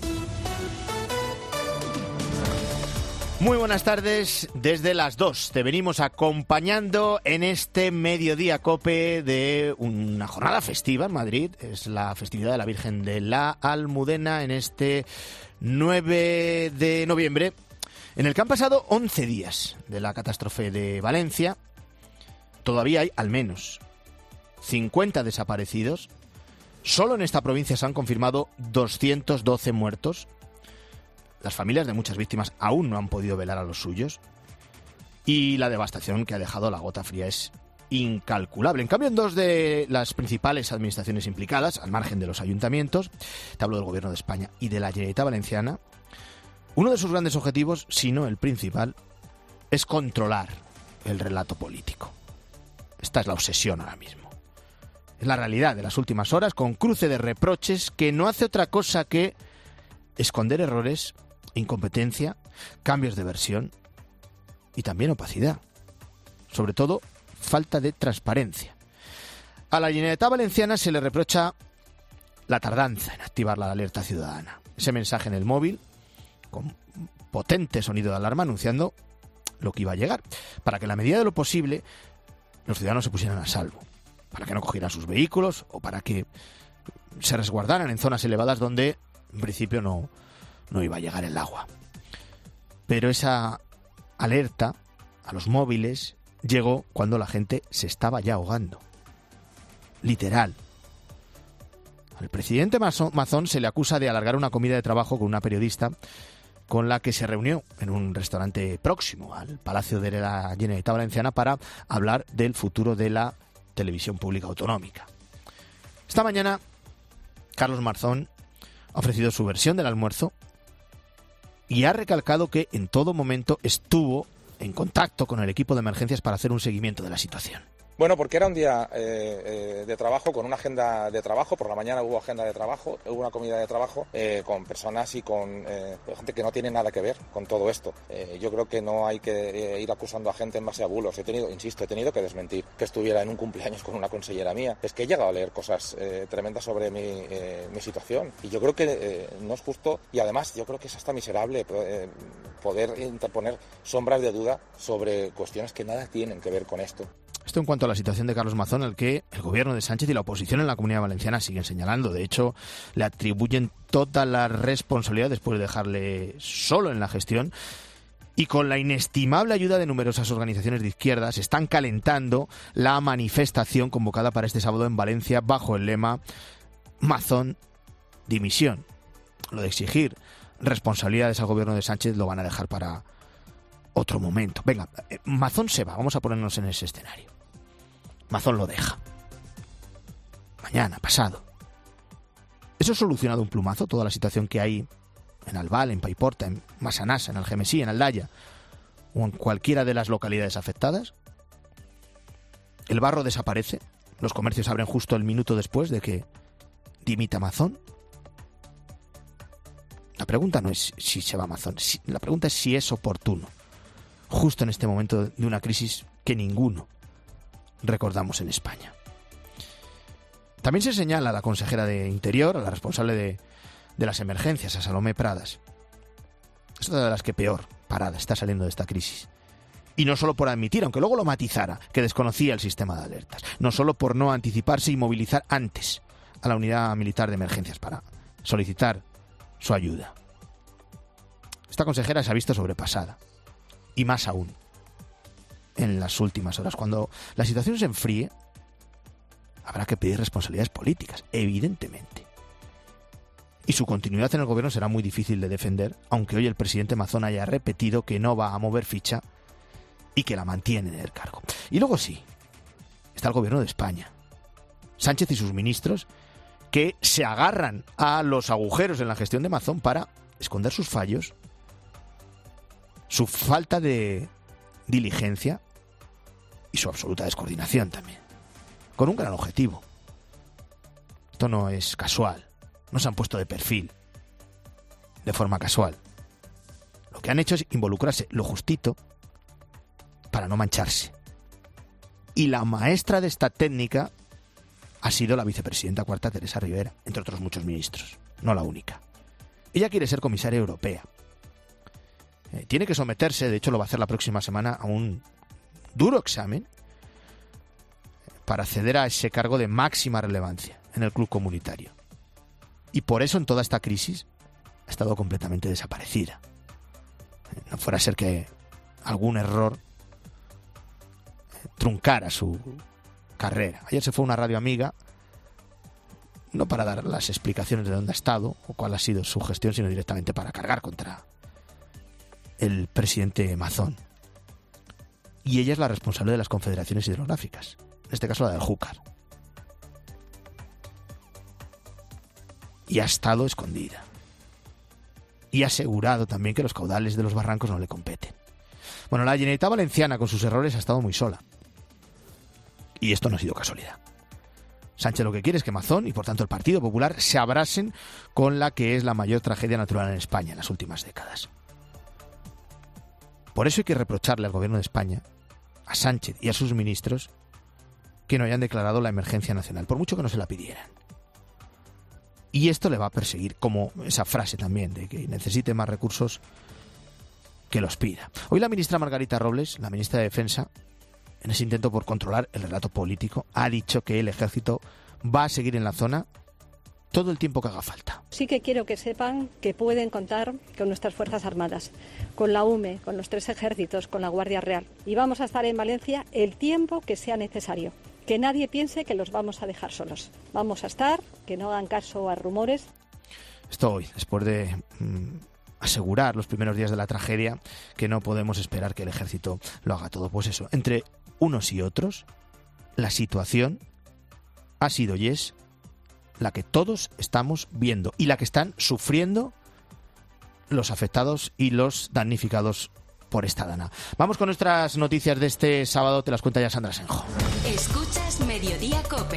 S1: Muy buenas tardes, desde las dos te venimos acompañando en este Mediodía COPE de una jornada festiva en Madrid. Es la festividad de la Virgen de la Almudena en este nueve de noviembre. En el que han pasado once días de la catástrofe de Valencia, todavía hay al menos cincuenta desaparecidos. Solo en esta provincia se han confirmado doscientos doce muertos. Las familias de muchas víctimas aún no han podido velar a los suyos. Y la devastación que ha dejado la gota fría es incalculable. En cambio, en dos de las principales administraciones implicadas, al margen de los ayuntamientos, te hablo del Gobierno de España y de la Generalitat Valenciana, uno de sus grandes objetivos, si no el principal, es controlar el relato político. Esta es la obsesión ahora mismo. Es la realidad de las últimas horas, con cruce de reproches que no hace otra cosa que esconder errores, incompetencia, cambios de versión y también opacidad. Sobre todo, falta de transparencia. A la Generalitat Valenciana se le reprocha la tardanza en activar la alerta ciudadana. Ese mensaje en el móvil, con potente sonido de alarma anunciando lo que iba a llegar, para que en la medida de lo posible los ciudadanos se pusieran a salvo, para que no cogieran sus vehículos o para que se resguardaran en zonas elevadas donde en principio no, no iba a llegar el agua. Pero esa alerta a los móviles llegó cuando la gente se estaba ya ahogando. Literal. Al presidente Mazón se le acusa de alargar una comida de trabajo con una periodista con la que se reunió en un restaurante próximo al Palacio de la Generalitat Valenciana para hablar del futuro de la televisión pública autonómica. Esta mañana, Carlos Marzón ha ofrecido su versión del almuerzo y ha recalcado que en todo momento estuvo en contacto con el equipo de emergencias para hacer un seguimiento de la situación.
S3: Bueno, porque era un día eh, eh, de trabajo, con una agenda de trabajo. Por la mañana hubo agenda de trabajo, hubo una comida de trabajo eh, con personas y con eh, gente que no tiene nada que ver con todo esto. Eh, yo creo que no hay que eh, ir acusando a gente en base a bulos. He tenido, insisto, he tenido que desmentir que estuviera en un cumpleaños con una consellera mía. Es que he llegado a leer cosas eh, tremendas sobre mi, eh, mi situación. Y yo creo que eh, no es justo, y además yo creo que es hasta miserable eh, poder interponer sombras de duda sobre cuestiones que nada tienen que ver con esto.
S1: Esto en cuanto a la situación de Carlos Mazón, al que el gobierno de Sánchez y la oposición en la Comunidad Valenciana siguen señalando. De hecho, le atribuyen toda la responsabilidad después de dejarle solo en la gestión. Y con la inestimable ayuda de numerosas organizaciones de izquierdas, están calentando la manifestación convocada para este sábado en Valencia bajo el lema Mazón, dimisión. Lo de exigir responsabilidades al gobierno de Sánchez lo van a dejar para otro momento. Venga, Mazón se va, vamos a ponernos en ese escenario. Mazón lo deja. Mañana, pasado. ¿Eso ha solucionado un plumazo toda la situación que hay en Albal, en Paiporta, en Massanassa, en Algemesí, en Aldaya o en cualquiera de las localidades afectadas? ¿El barro desaparece? ¿Los comercios abren justo el minuto después de que dimita Mazón? La pregunta no es si se va Mazón, la pregunta es si es oportuno, justo en este momento de una crisis que ninguno recordamos en España. También se señala a la consejera de Interior, a la responsable de, de las emergencias, a Salomé Pradas. Es una de las que peor parada está saliendo de esta crisis. Y no solo por admitir, aunque luego lo matizara, que desconocía el sistema de alertas. No solo por no anticiparse y movilizar antes a la unidad militar de emergencias para solicitar su ayuda. Esta consejera se ha visto sobrepasada. Y más aún en las últimas horas. Cuando la situación se enfríe, habrá que pedir responsabilidades políticas, evidentemente. Y su continuidad en el gobierno será muy difícil de defender, aunque hoy el presidente Mazón haya repetido que no va a mover ficha y que la mantienen en el cargo. Y luego sí, está el gobierno de España. Sánchez y sus ministros que se agarran a los agujeros en la gestión de Mazón para esconder sus fallos, su falta de diligencia y su absoluta descoordinación también, con un gran objetivo. Esto no es casual, no se han puesto de perfil, de forma casual. Lo que han hecho es involucrarse lo justito para no mancharse. Y la maestra de esta técnica ha sido la vicepresidenta cuarta Teresa Rivera, entre otros muchos ministros, no la única. Ella quiere ser comisaria europea. Eh, tiene que someterse, de hecho lo va a hacer la próxima semana, a un duro examen para acceder a ese cargo de máxima relevancia en el club comunitario. Y por eso en toda esta crisis ha estado completamente desaparecida. No fuera a ser que algún error truncara su carrera. Ayer se fue a una radio amiga, no para dar las explicaciones de dónde ha estado o cuál ha sido su gestión, sino directamente para cargar contra el presidente Mazón. Y ella es la responsable de las confederaciones hidrográficas, en este caso la del Júcar. Y ha estado escondida. Y ha asegurado también que los caudales de los barrancos no le competen. Bueno, la Generalitat Valenciana con sus errores ha estado muy sola. Y esto no ha sido casualidad. Sánchez lo que quiere es que Mazón y por tanto el Partido Popular se abrasen con la que es la mayor tragedia natural en España en las últimas décadas. Por eso hay que reprocharle al gobierno de España, a Sánchez y a sus ministros, que no hayan declarado la emergencia nacional, por mucho que no se la pidieran. Y esto le va a perseguir, como esa frase también de que necesite más recursos, que los pida. Hoy la ministra Margarita Robles, la ministra de Defensa, en ese intento por controlar el relato político, ha dicho que el ejército va a seguir en la zona todo el tiempo que haga falta.
S7: Sí que quiero que sepan que pueden contar con nuestras Fuerzas Armadas, con la U M E, con los tres ejércitos, con la Guardia Real. Y vamos a estar en Valencia el tiempo que sea necesario. Que nadie piense que los vamos a dejar solos. Vamos a estar, que no hagan caso a rumores.
S1: Esto hoy, después de mmm, asegurar los primeros días de la tragedia, que no podemos esperar que el ejército lo haga todo. Pues eso, entre unos y otros, la situación ha sido y es la que todos estamos viendo y la que están sufriendo los afectados y los damnificados por esta dana. Vamos con nuestras noticias de este sábado, te las cuenta ya Sandra Senjo.
S6: Escuchas Mediodía COPE.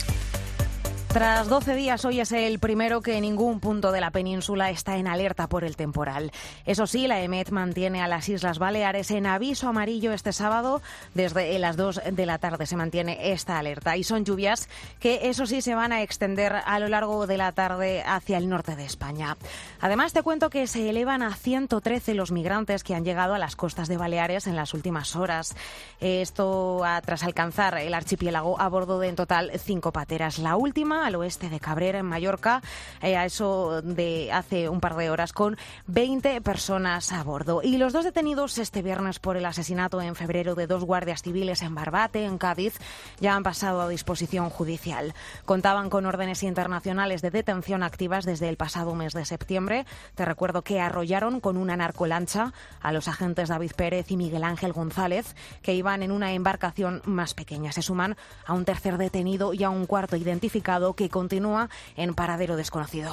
S9: Tras doce días, hoy es el primero que ningún punto de la península está en alerta por el temporal. Eso sí, la EMET mantiene a las Islas Baleares en aviso amarillo este sábado. Desde las dos de la tarde se mantiene esta alerta. Y son lluvias que, eso sí, se van a extender a lo largo de la tarde hacia el norte de España. Además, te cuento que se elevan a ciento trece los migrantes que han llegado a las costas de Baleares en las últimas horas. Esto tras alcanzar el archipiélago a bordo de en total cinco pateras. La última al oeste de Cabrera, en Mallorca, eh, a eso de hace un par de horas, con veinte personas a bordo. Y los dos detenidos este viernes por el asesinato en febrero de dos guardias civiles en Barbate, en Cádiz, ya han pasado a disposición judicial. Contaban con órdenes internacionales de detención activas desde el pasado mes de septiembre. Te recuerdo que arrollaron con una narcolancha a los agentes David Pérez y Miguel Ángel González, que iban en una embarcación más pequeña. Se suman a un tercer detenido y a un cuarto identificado que continúa en paradero desconocido.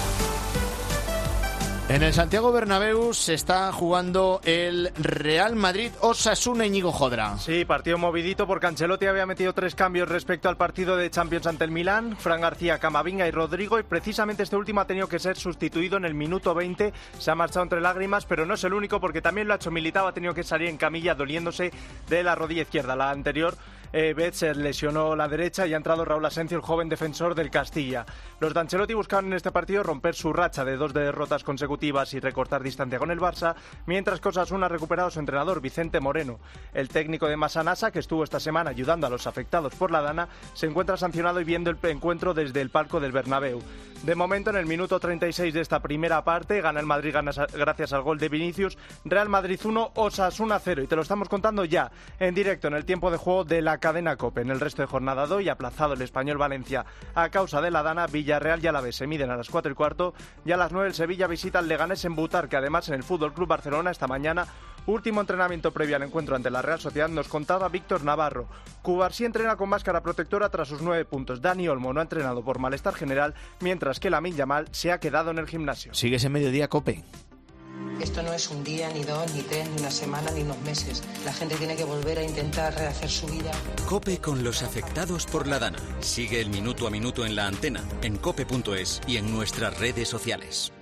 S1: En el Santiago Bernabéu se está jugando el Real Madrid Osasuna. Íñigo Jodra.
S10: Sí, partido movidito porque Ancelotti había metido tres cambios respecto al partido de Champions ante el Milán. Fran García, Camavinga y Rodrigo, y precisamente este último ha tenido que ser sustituido en el minuto veinte. Se ha marchado entre lágrimas, pero no es el único porque también lo ha hecho Militao, ha tenido que salir en camilla doliéndose de la rodilla izquierda. La anterior eh, vez se lesionó la derecha y ha entrado Raúl Asencio, el joven defensor del Castilla. Los de Ancelotti buscaban en este partido romper su racha de dos derrotas consecutivas y recortar distancia con el Barça, mientras que Osasuna ha recuperado a su entrenador Vicente Moreno. El técnico de Massanassa, que estuvo esta semana ayudando a los afectados por la dana, se encuentra sancionado y viendo el encuentro desde el palco del Bernabéu. De momento, en el minuto treinta y seis de esta primera parte, gana el Madrid gana gracias al gol de Vinicius. Real Madrid uno, Osasuna cero, y te lo estamos contando ya en directo en el tiempo de juego de la cadena COPE. En el resto de jornada de hoy, aplazado el Español Valencia a causa de la dana, Villarreal y Alavés se miden a las cuatro y cuarto, y a las nueve el Sevilla visita al Leganés en Butar, que además en el Fútbol Club Barcelona esta mañana Último entrenamiento previo al encuentro ante la Real Sociedad, nos contaba Víctor Navarro. Cubarsí entrena con máscara protectora tras sus nueve puntos. Dani Olmo no ha entrenado por malestar general, mientras que Lamine Yamal se ha quedado en el gimnasio.
S1: Sigues en Mediodía Cope.
S11: Esto no es un día, ni dos, ni tres, ni una semana, ni unos meses. La gente tiene que volver a intentar rehacer su vida.
S12: Cope con los afectados por la Dana. Sigue el minuto a minuto en la antena, en cope punto es y en nuestras redes sociales.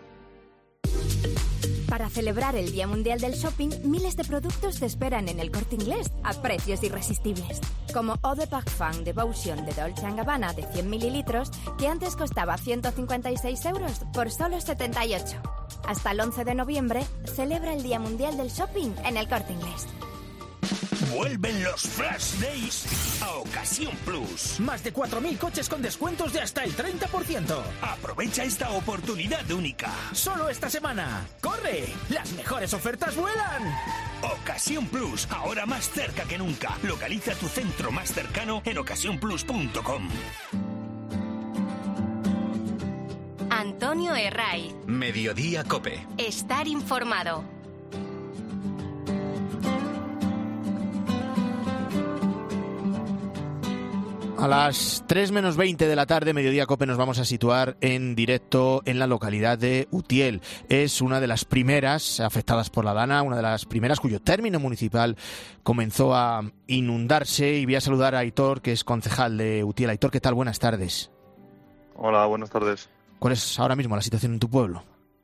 S23: Para celebrar el Día Mundial del Shopping, miles de productos te esperan en El Corte Inglés a precios irresistibles. Como Eau de Parfum Devotion de Dolce and Gabbana de cien mililitros, que antes costaba ciento cincuenta y seis euros por solo setenta y ocho. Hasta el once de noviembre, celebra el Día Mundial del Shopping en El Corte Inglés.
S24: Vuelven los Flash Days a Ocasión Plus. Más de cuatro mil coches con descuentos de hasta el treinta por ciento. Aprovecha esta oportunidad única. Solo esta semana. ¡Corre! ¡Las mejores ofertas vuelan! Ocasión Plus, ahora más cerca que nunca. Localiza tu centro más cercano en ocasión plus punto com.
S6: Antonio Herraiz.
S12: Mediodía Cope.
S6: Estar informado.
S1: A las tres menos veinte de la tarde, Mediodía Cope, nos vamos a situar en directo en la localidad de Utiel. Es una de las primeras afectadas por la Dana, una de las primeras cuyo término municipal comenzó a inundarse. Y voy a saludar a Aitor, que es concejal de Utiel. Aitor, ¿qué tal? Buenas tardes.
S25: Hola, buenas tardes.
S1: ¿Cuál es ahora mismo la situación en tu pueblo?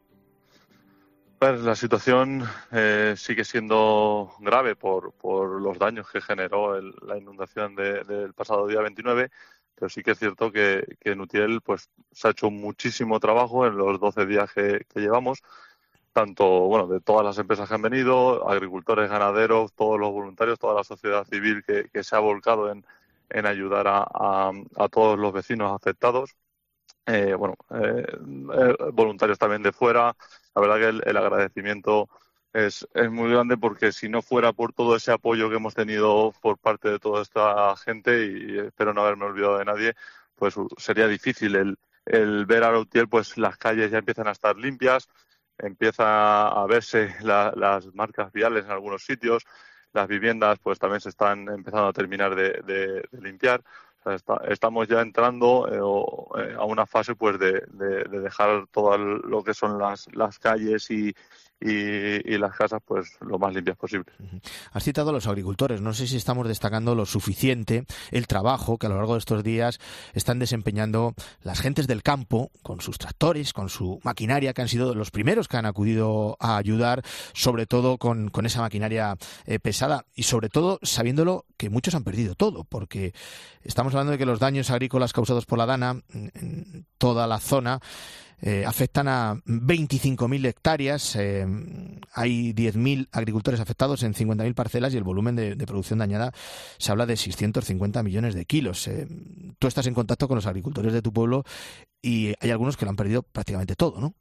S25: Pues la situación eh, sigue siendo grave por, por los daños que generó el, la inundación de, del pasado día veintinueve, pero sí que es cierto que, que en Utiel pues, se ha hecho muchísimo trabajo en los doce días que, que llevamos, tanto bueno de todas las empresas que han venido, agricultores, ganaderos, todos los voluntarios, toda la sociedad civil que, que se ha volcado en, en ayudar a, a, a todos los vecinos afectados. Eh, bueno, eh, eh, voluntarios también de fuera. La verdad que el, el agradecimiento es, es muy grande, porque si no fuera por todo ese apoyo que hemos tenido por parte de toda esta gente, y espero no haberme olvidado de nadie, pues sería difícil el, el ver a Utiel, pues las calles ya empiezan a estar limpias, empieza a verse la, las marcas viales en algunos sitios, las viviendas pues también se están empezando a terminar de, de, de limpiar. Está, estamos ya entrando eh, eh, a una fase pues de, de, de dejar todo lo que son las, las calles y, y, y las casas pues lo más limpias posible.
S1: Has citado a los agricultores. No sé si estamos destacando lo suficiente el trabajo que a lo largo de estos días están desempeñando las gentes del campo con sus tractores, con su maquinaria, que han sido los primeros que han acudido a ayudar, sobre todo con, con esa maquinaria eh, pesada, y sobre todo sabiéndolo que muchos han perdido todo, porque estamos hablando de que los daños agrícolas causados por la Dana en toda la zona eh, afectan a veinticinco mil hectáreas, eh, hay diez mil agricultores afectados en cincuenta mil parcelas, y el volumen de, de producción dañada se habla de seiscientos cincuenta millones de kilos. Eh, tú estás en contacto con los agricultores de tu pueblo y hay algunos que lo han perdido prácticamente todo, ¿no?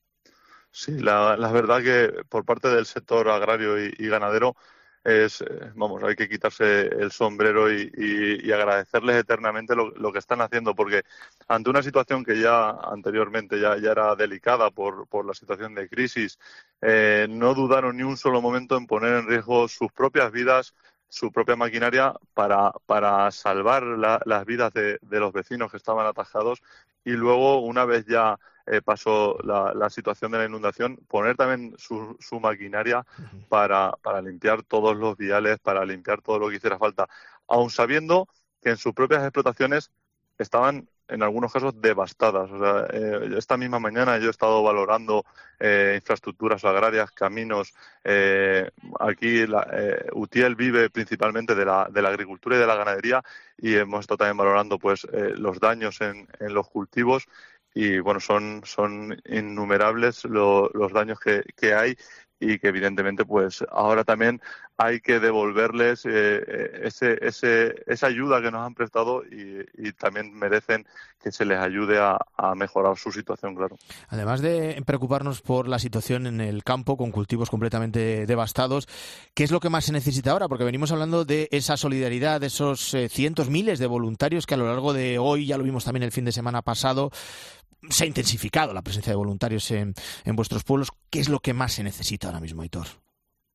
S25: Sí, la, la verdad que por parte del sector agrario y, y ganadero es, vamos, hay que quitarse el sombrero y, y, y agradecerles eternamente lo, lo que están haciendo, porque ante una situación que ya anteriormente ya, ya era delicada por, por la situación de crisis, eh, no dudaron ni un solo momento en poner en riesgo sus propias vidas, su propia maquinaria para, para salvar la, las vidas de, de los vecinos que estaban atajados, y luego, una vez ya eh, pasó la, la situación de la inundación, poner también su, su maquinaria para, para limpiar todos los viales, para limpiar todo lo que hiciera falta, aun sabiendo que en sus propias explotaciones estaban en algunos casos devastadas. O sea, eh, esta misma mañana yo he estado valorando eh, infraestructuras agrarias, caminos. Eh, aquí la, eh, Utiel vive principalmente de la, de la agricultura y de la ganadería, y hemos estado también valorando pues eh, los daños en, en los cultivos, y bueno, son, son innumerables lo, los daños que, que hay, y que evidentemente pues ahora también hay que devolverles eh, ese, ese, esa ayuda que nos han prestado, y, y también merecen que se les ayude a, a mejorar su situación, claro. Además de preocuparnos por la situación en el campo, con cultivos completamente devastados, ¿qué es lo que más se necesita ahora? Porque venimos hablando de esa solidaridad, de esos eh, cientos, miles de voluntarios que a lo largo de hoy, ya lo vimos también el fin de semana pasado, se ha intensificado la presencia de voluntarios en, en vuestros pueblos. ¿Qué es lo que más se necesita ahora mismo, Aitor?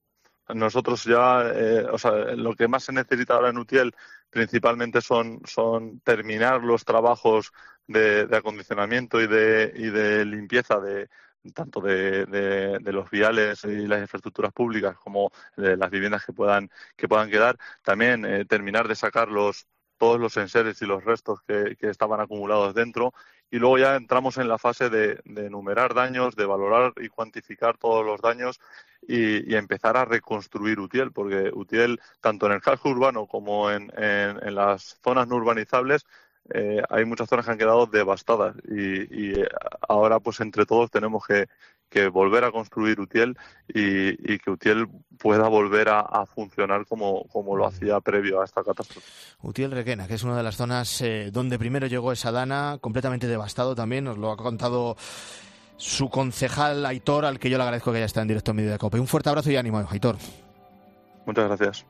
S25: nosotros ya, eh, o sea, lo que más se necesita ahora en Utiel principalmente son, son terminar los trabajos de, de acondicionamiento y de, y de limpieza de tanto de, de, de los viales y las infraestructuras públicas como de las viviendas que puedan que puedan quedar. También eh, terminar de sacar los todos los enseres y los restos que, que estaban acumulados dentro, y luego ya entramos en la fase de, de enumerar daños, de valorar y cuantificar todos los daños y, y empezar a reconstruir Utiel, porque Utiel, tanto en el casco urbano como en, en, en las zonas no urbanizables, eh, hay muchas zonas que han quedado devastadas y, y ahora pues entre todos tenemos que que volver a construir Utiel y, y que Utiel pueda volver a, a funcionar como, como lo hacía previo a esta catástrofe.
S1: Utiel Requena, que es una de las zonas eh, donde primero llegó esa dana, completamente devastado también, nos lo ha contado su concejal Aitor, al que yo le agradezco que haya estado en directo en Mediodía Cope. Un fuerte abrazo y ánimo, Aitor.
S25: Muchas gracias.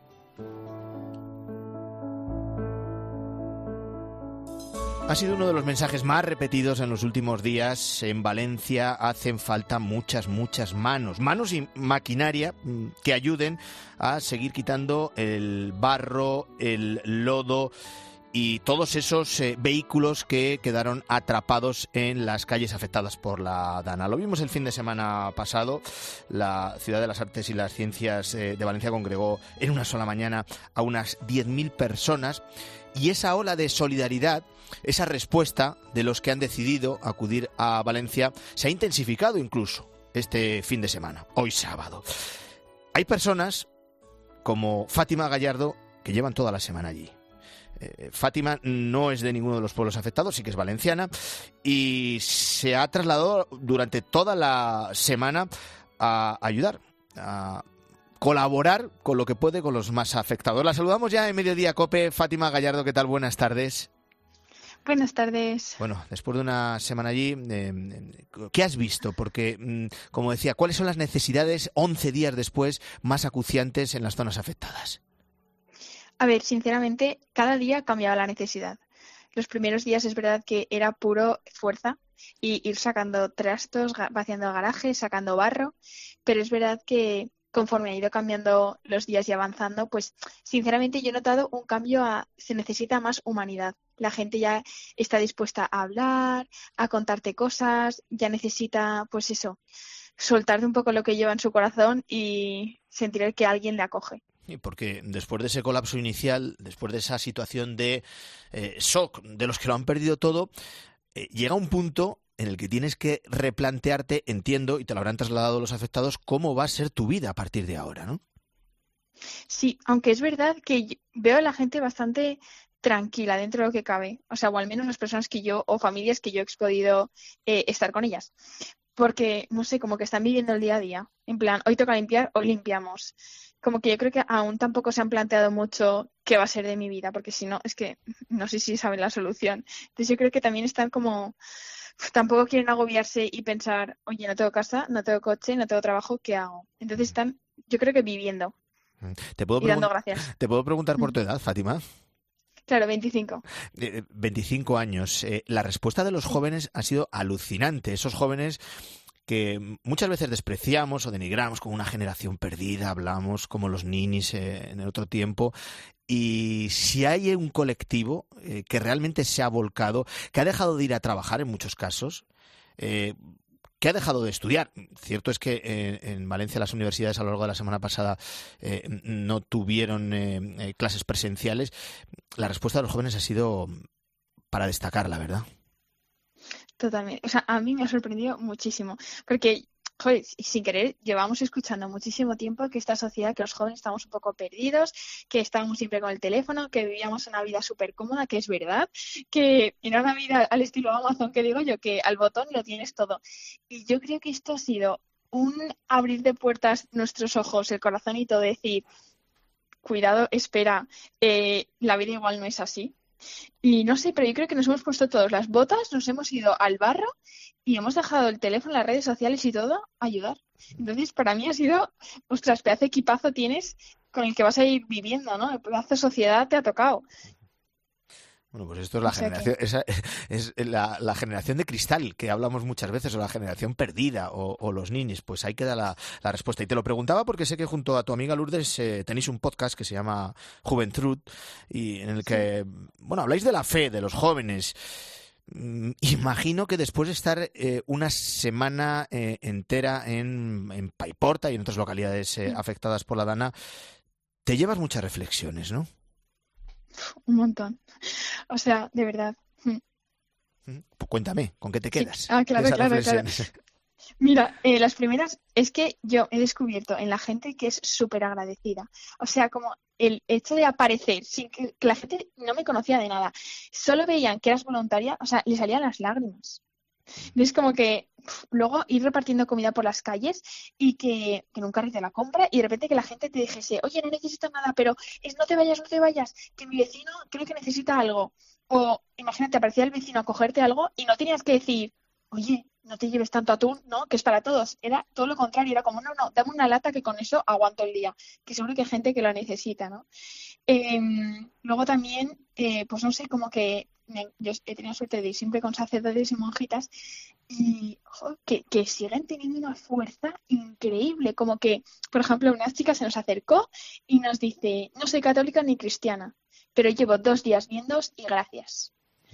S1: Ha sido uno de los mensajes más repetidos en los últimos días. En Valencia hacen falta muchas, muchas manos. Manos y maquinaria que ayuden a seguir quitando el barro, el lodo y todos esos eh, vehículos que quedaron atrapados en las calles afectadas por la dana. Lo vimos el fin de semana pasado. La Ciudad de las Artes y las Ciencias eh, de Valencia congregó en una sola mañana a unas diez mil personas, y esa ola de solidaridad, esa respuesta de los que han decidido acudir a Valencia, se ha intensificado incluso este fin de semana, hoy sábado. Hay personas como Fátima Gallardo que llevan toda la semana allí. Eh, Fátima no es de ninguno de los pueblos afectados, sí que es valenciana, y se ha trasladado durante toda la semana a ayudar, a colaborar con lo que puede con los más afectados. La saludamos ya en Mediodía Cope. Fátima Gallardo, ¿qué tal? Buenas tardes.
S13: Buenas tardes.
S1: Bueno, después de una semana allí, eh, ¿qué has visto? Porque, como decía, ¿cuáles son las necesidades once días después más acuciantes en las zonas afectadas?
S13: A ver, sinceramente, cada día cambiaba la necesidad. Los primeros días es verdad que era puro fuerza y ir sacando trastos, vaciando garajes, sacando barro, pero es verdad que conforme ha ido cambiando los días y avanzando, pues sinceramente yo he notado un cambio a se necesita más humanidad. La gente ya está dispuesta a hablar, a contarte cosas, ya necesita, pues eso, soltarte un poco lo que lleva en su corazón y sentir que alguien le acoge.
S1: Y porque después de ese colapso inicial, después de esa situación de eh, shock de los que lo han perdido todo, eh, llega un punto en el que tienes que replantearte, entiendo, y te lo habrán trasladado los afectados, cómo va a ser tu vida a partir de ahora, ¿no?
S13: Sí, aunque es verdad que veo a la gente bastante tranquila dentro de lo que cabe, o sea, o al menos las personas que yo, o familias que yo he podido eh, estar con ellas, porque, no sé, como que están viviendo el día a día, en plan, hoy toca limpiar, hoy limpiamos, como que yo creo que aún tampoco se han planteado mucho qué va a ser de mi vida, porque si no, es que no sé si saben la solución, entonces yo creo que también están como, tampoco quieren agobiarse y pensar, oye, no tengo casa, no tengo coche, no tengo trabajo, ¿qué hago? Entonces están, yo creo que viviendo
S1: ¿Te puedo
S13: y dando
S1: pregun-
S13: gracias.
S1: ¿Te puedo preguntar por tu edad, Fátima?
S13: Claro, veinticinco.
S1: Eh, veinticinco años. Eh, la respuesta de los jóvenes ha sido alucinante. Esos jóvenes que muchas veces despreciamos o denigramos como una generación perdida, hablamos como los ninis eh, en el otro tiempo. Y si hay un colectivo eh, que realmente se ha volcado, que ha dejado de ir a trabajar en muchos casos, eh, que ha dejado de estudiar. Cierto es que eh, en Valencia las universidades a lo largo de la semana pasada eh, no tuvieron eh, eh, clases presenciales. La respuesta de los jóvenes ha sido para destacar, la verdad.
S13: Totalmente. O sea, a mí me ha sorprendido muchísimo, porque, joder, sin querer, llevamos escuchando muchísimo tiempo que esta sociedad, que los jóvenes estamos un poco perdidos, que estábamos siempre con el teléfono, que vivíamos una vida súper cómoda, que es verdad, que era una vida al estilo Amazon, que digo yo, que al botón lo tienes todo. Y yo creo que esto ha sido un abrir de puertas nuestros ojos, el corazón y todo, decir, cuidado, espera, eh, la vida igual no es así. Y no sé, pero yo creo que nos hemos puesto todos las botas, nos hemos ido al barro y hemos dejado el teléfono, las redes sociales y todo a ayudar. Entonces, para mí ha sido, ostras, pedazo de equipazo tienes con el que vas a ir viviendo, ¿no? El pedazo de sociedad te ha tocado.
S1: Bueno, pues esto es la
S13: O sea
S1: generación, esa es la, la generación de cristal que hablamos muchas veces, o la generación perdida, o, o los niños. Pues ahí queda la, la respuesta. Y te lo preguntaba porque sé que junto a tu amiga Lourdes eh, tenéis un podcast que se llama Juventud, y en el que, bueno, habláis de la fe de los jóvenes. Mm, Imagino que después de estar eh, una semana eh, entera en, en Paiporta y en otras localidades eh, afectadas por la Dana, te llevas muchas reflexiones, ¿no?
S13: Un montón. O sea, de verdad.
S1: Pues cuéntame, ¿con qué te quedas?
S13: Sí. Ah, claro,
S1: de esas
S13: claro, claro.
S1: reflexiones?
S13: Mira, eh, las primeras es que yo he descubierto en la gente que es súper agradecida. O sea, como el hecho de aparecer sin que, que la gente no me conocía de nada, solo veían que eras voluntaria, o sea, le salían las lágrimas. Es como que uf, luego ir repartiendo comida por las calles y que, que en un carrito de la compra y de repente que la gente te dijese, oye, no necesito nada, pero es no te vayas, no te vayas, que mi vecino creo que necesita algo. O imagínate, aparecía el vecino a cogerte algo y no tenías que decir, oye, no te lleves tanto atún, ¿no? Que es para todos. Era todo lo contrario, era como, no, no, dame una lata que con eso aguanto el día. Que seguro que hay gente que lo necesita, ¿no? Eh, luego también, eh, pues no sé, como que me, yo he tenido suerte de ir siempre con sacerdotes y monjitas y jo, que, que siguen teniendo una fuerza increíble. Como que, por ejemplo, una chica se nos acercó y nos dice, no soy católica ni cristiana, pero llevo dos días viéndoos y gracias.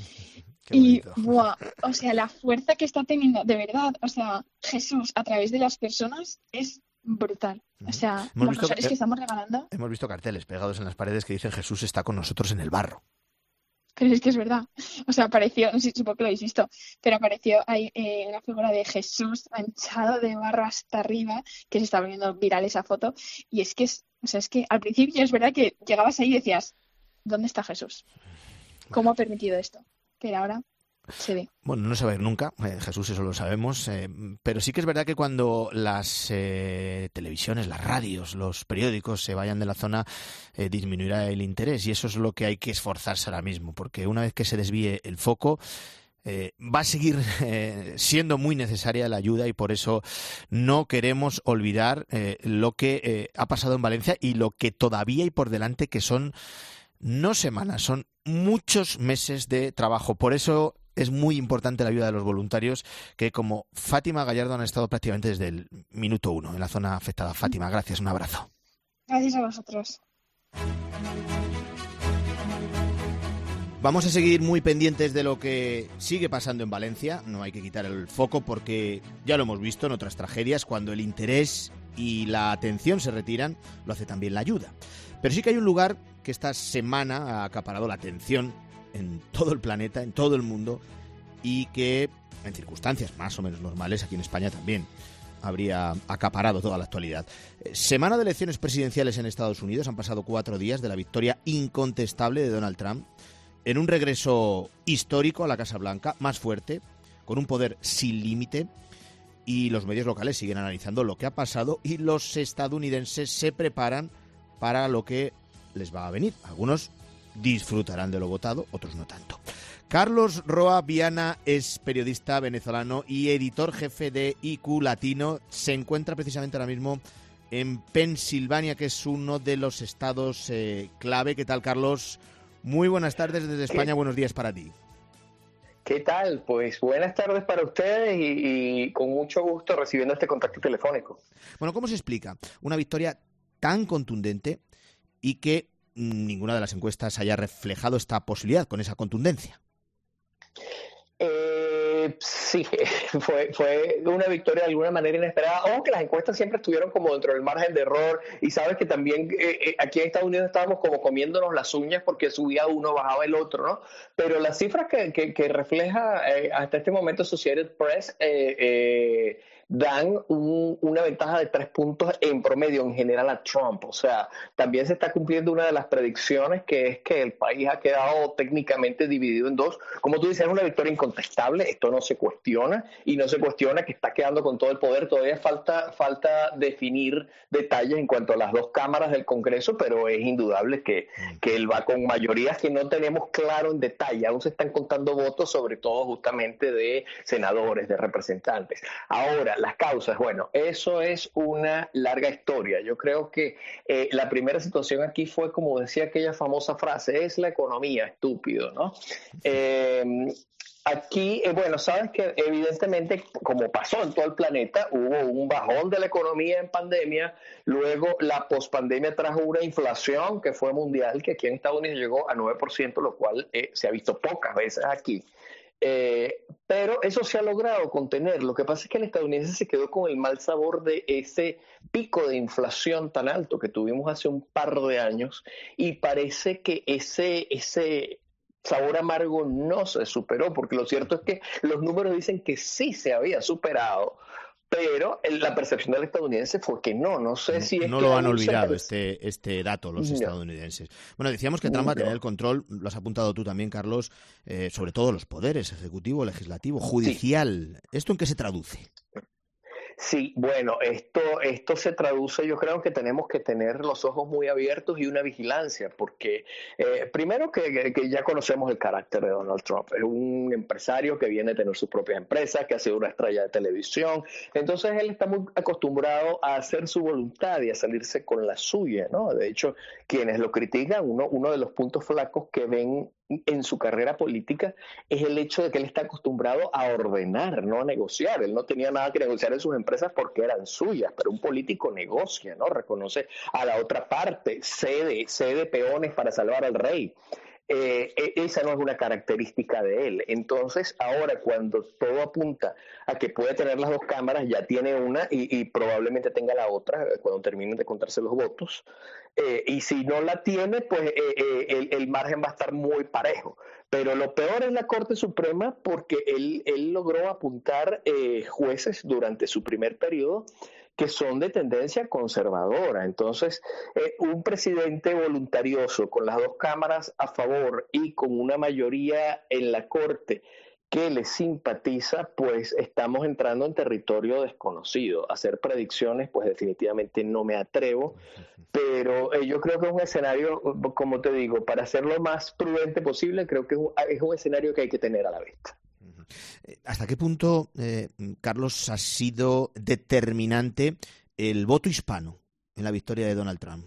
S13: Y, buah, o sea, la fuerza que está teniendo, de verdad, o sea, Jesús a través de las personas es brutal. O sea,
S1: Hemos
S13: los
S1: visto-
S13: rosarios
S1: eh,
S13: que estamos regalando,
S1: Hemos visto carteles pegados en las paredes que dicen Jesús está con nosotros en el barro.
S13: pero es que es verdad. O sea, apareció, no sé, supongo que lo habéis visto, pero apareció ahí eh, una figura de Jesús manchado de barro hasta arriba, que se está volviendo viral esa foto. Y es que, es, o sea, es que al principio es verdad que llegabas ahí y decías, ¿dónde está Jesús? ¿Cómo ha permitido esto? Pero ahora se ve.
S1: Bueno, no se va a ir nunca, eh, Jesús, eso lo sabemos, eh, pero sí que es verdad que cuando las eh, televisiones, las radios, los periódicos se vayan de la zona, eh, disminuirá el interés, y eso es lo que hay que esforzarse ahora mismo, porque una vez que se desvíe el foco, eh, va a seguir eh, siendo muy necesaria la ayuda, y por eso no queremos olvidar eh, lo que eh, ha pasado en Valencia y lo que todavía hay por delante, que son no semanas, son muchos meses de trabajo. Por eso es muy importante la ayuda de los voluntarios que, como Fátima Gallardo, han estado prácticamente desde el minuto uno en la zona afectada. Fátima, gracias, un abrazo.
S13: Gracias a vosotros.
S1: Vamos a seguir muy pendientes de lo que sigue pasando en Valencia. No hay que quitar el foco porque ya lo hemos visto en otras tragedias. Cuando el interés y la atención se retiran, lo hace también la ayuda. Pero sí que hay un lugar que esta semana ha acaparado la atención en todo el planeta, en todo el mundo, y que en circunstancias más o menos normales aquí en España también habría acaparado toda la actualidad. Eh, Semana de elecciones presidenciales en Estados Unidos. Han pasado cuatro días de la victoria incontestable de Donald Trump en un regreso histórico a la Casa Blanca, más fuerte, con un poder sin límite, y los medios locales siguen analizando lo que ha pasado y los estadounidenses se preparan para lo que les va a venir. Algunos disfrutarán de lo votado, otros no tanto. Carlos Roa Viana es periodista venezolano y editor jefe de I Q Latino. Se encuentra precisamente ahora mismo en Pensilvania, que es uno de los estados eh, clave. ¿Qué tal, Carlos? Muy buenas tardes desde España, buenos días para ti.
S14: ¿Qué tal? Pues buenas tardes para ustedes y, y con mucho gusto recibiendo este contacto telefónico.
S1: Bueno, ¿cómo se explica una victoria tan contundente y que ninguna de las encuestas haya reflejado esta posibilidad con esa contundencia?
S14: Eh, sí, fue, fue una victoria de alguna manera inesperada, aunque las encuestas siempre estuvieron como dentro del margen de error, y sabes que también eh, aquí en Estados Unidos estábamos como comiéndonos las uñas porque subía uno, bajaba el otro, ¿no? Pero las cifras que, que, que refleja eh, hasta este momento Associated Press eh, eh, dan un, una ventaja de tres puntos en promedio en general a Trump. O sea, también se está cumpliendo una de las predicciones, que es que el país ha quedado técnicamente dividido en dos. Como tú dices, es una victoria incontestable, esto no se cuestiona, y no se cuestiona que está quedando con todo el poder. Todavía falta, falta definir detalles en cuanto a las dos cámaras del Congreso, pero es indudable que, que él va con mayorías que no tenemos claro en detalle. Aún se están contando votos, sobre todo justamente de senadores, de representantes. Ahora, las causas, bueno, eso es una larga historia. Yo creo que eh, la primera situación aquí fue, como decía aquella famosa frase, es la economía, estúpido, ¿no? Eh, Aquí, eh, bueno, sabes que evidentemente, como pasó en todo el planeta, hubo un bajón de la economía en pandemia, luego la pospandemia trajo una inflación que fue mundial, que aquí en Estados Unidos llegó a nueve por ciento, lo cual eh, se ha visto pocas veces aquí. Eh, pero eso se ha logrado contener. Lo que pasa es que el estadounidense se quedó con el mal sabor de ese pico de inflación tan alto que tuvimos hace un par de años, y parece que ese... ese sabor amargo no se superó, porque lo cierto es que los números dicen que sí se había superado, pero la percepción del estadounidense fue que no, no sé si es
S1: no
S14: que
S1: lo han olvidado este, este dato los
S14: no.
S1: estadounidenses. Bueno, decíamos que Trump va a tener el control, lo has apuntado tú también, Carlos, eh, sobre todo los poderes, ejecutivo, legislativo, judicial. Sí. ¿Esto en qué se traduce?
S14: Sí, bueno, esto, esto se traduce, yo creo que tenemos que tener los ojos muy abiertos y una vigilancia, porque eh, primero que, que ya conocemos el carácter de Donald Trump. Es un empresario que viene a tener sus propias empresas, que ha sido una estrella de televisión, entonces él está muy acostumbrado a hacer su voluntad y a salirse con la suya, ¿no? De hecho, quienes lo critican, uno, uno de los puntos flacos que ven en su carrera política es el hecho de que él está acostumbrado a ordenar, no a negociar. Él no tenía nada que negociar en sus empresas porque eran suyas, pero un político negocia, ¿no? Reconoce a la otra parte, cede, cede peones para salvar al rey. Eh, esa no es una característica de él. Entonces, ahora cuando todo apunta a que puede tener las dos cámaras, ya tiene una y, y probablemente tenga la otra cuando terminen de contarse los votos. Eh, y si no la tiene, pues eh, eh, el, el margen va a estar muy parejo. Pero lo peor es la Corte Suprema, porque él, él logró apuntar eh, jueces durante su primer periodo que son de tendencia conservadora. Entonces, eh, un presidente voluntarioso con las dos cámaras a favor y con una mayoría en la Corte que le simpatiza, pues estamos entrando en territorio desconocido. Hacer predicciones, pues definitivamente no me atrevo, pero eh, yo creo que es un escenario, como te digo, para ser lo más prudente posible, creo que es un, es un escenario que hay que tener a la vista.
S1: ¿Hasta qué punto, eh, Carlos, ha sido determinante el voto hispano en la victoria de Donald Trump?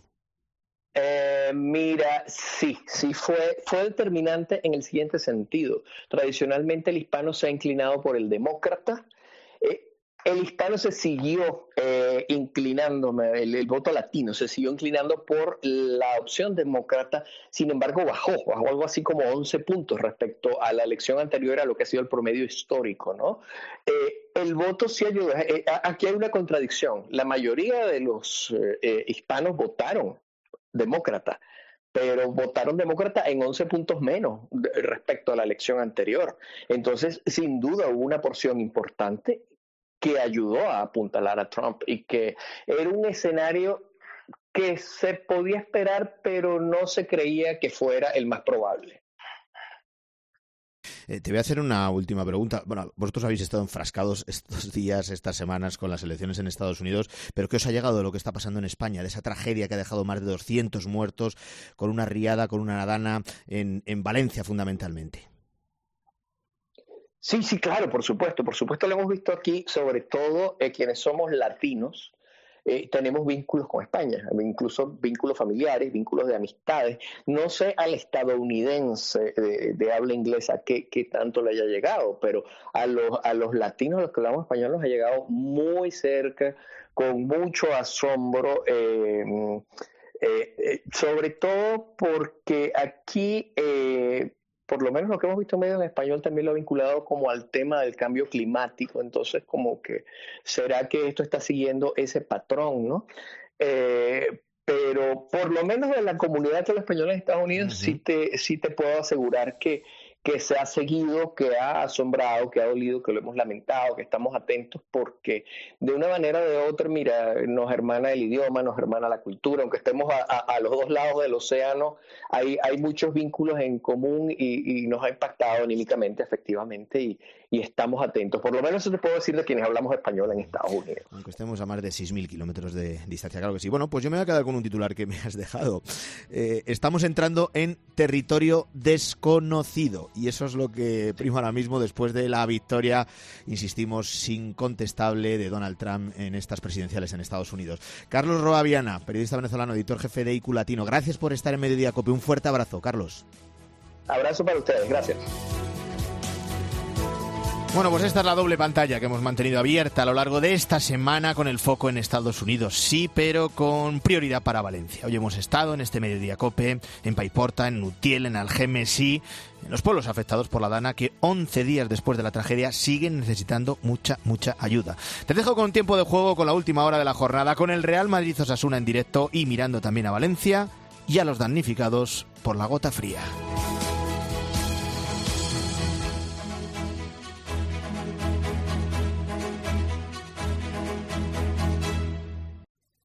S14: Eh, mira, sí, sí fue, fue determinante en el siguiente sentido. Tradicionalmente el hispano se ha inclinado por el demócrata. Eh, el hispano se siguió eh, inclinando, el, el voto latino se siguió inclinando por la opción demócrata, sin embargo bajó, bajó algo así como once puntos respecto a la elección anterior, a lo que ha sido el promedio histórico, ¿no? Eh, el voto sí ayuda. Eh, aquí hay una contradicción. La mayoría de los eh, hispanos votaron demócrata, pero votaron demócrata en once puntos menos respecto a la elección anterior. Entonces, sin duda hubo una porción importante que ayudó a apuntalar a Trump y que era un escenario que se podía esperar, pero no se creía que fuera el más probable.
S1: Eh, te voy a hacer una última pregunta. Bueno, vosotros habéis estado enfrascados estos días, estas semanas con las elecciones en Estados Unidos, pero ¿qué os ha llegado de lo que está pasando en España, de esa tragedia que ha dejado más de doscientos muertos, con una riada, con una nadana en, en Valencia fundamentalmente?
S14: Sí, sí, claro, por supuesto, por supuesto lo hemos visto aquí, sobre todo eh, quienes somos latinos. Eh, tenemos vínculos con España, incluso vínculos familiares, vínculos de amistades. No sé al estadounidense de, de habla inglesa qué, qué tanto le haya llegado, pero a los, a los latinos, a los que hablamos español, nos ha llegado muy cerca, con mucho asombro, eh, eh, eh, sobre todo porque aquí... Eh, por lo menos lo que hemos visto en medios en español también lo ha vinculado como al tema del cambio climático, entonces como que será que esto está siguiendo ese patrón, ¿no? Eh, pero por lo menos de la comunidad de los españoles de Estados Unidos uh-huh. sí te, sí te puedo asegurar que que se ha seguido, que ha asombrado, que ha dolido, que lo hemos lamentado, que estamos atentos porque de una manera o de otra, mira, nos hermana el idioma, nos hermana la cultura, aunque estemos a, a, a los dos lados del océano, hay, hay muchos vínculos en común y, y nos ha impactado anímicamente, efectivamente, y, y estamos atentos. Por lo menos eso te puedo decir de quienes hablamos español en Estados Unidos.
S1: Aunque estemos a más de seis mil kilómetros de distancia, claro que sí. Bueno, pues yo me voy a quedar con un titular que me has dejado. Eh, estamos entrando en territorio desconocido. Y eso es lo que prima ahora mismo después de la victoria, insistimos, incontestable de Donald Trump en estas presidenciales en Estados Unidos. Carlos Roa Viana, periodista venezolano, editor jefe de I Q Latino. Gracias por estar en Mediodía Cope. Un fuerte abrazo, Carlos.
S14: Abrazo para ustedes. Gracias.
S1: Bueno, pues esta es la doble pantalla que hemos mantenido abierta a lo largo de esta semana con el foco en Estados Unidos. Sí, pero con prioridad para Valencia. Hoy hemos estado en este Mediodía Cope, en Paiporta, en Utiel, en Algemesí, en los pueblos afectados por la Dana, que once días después de la tragedia siguen necesitando mucha, mucha ayuda. Te dejo con tiempo de juego, con la última hora de la jornada, con el Real Madrid-Osasuna en directo y mirando también a Valencia y a los damnificados por la gota fría.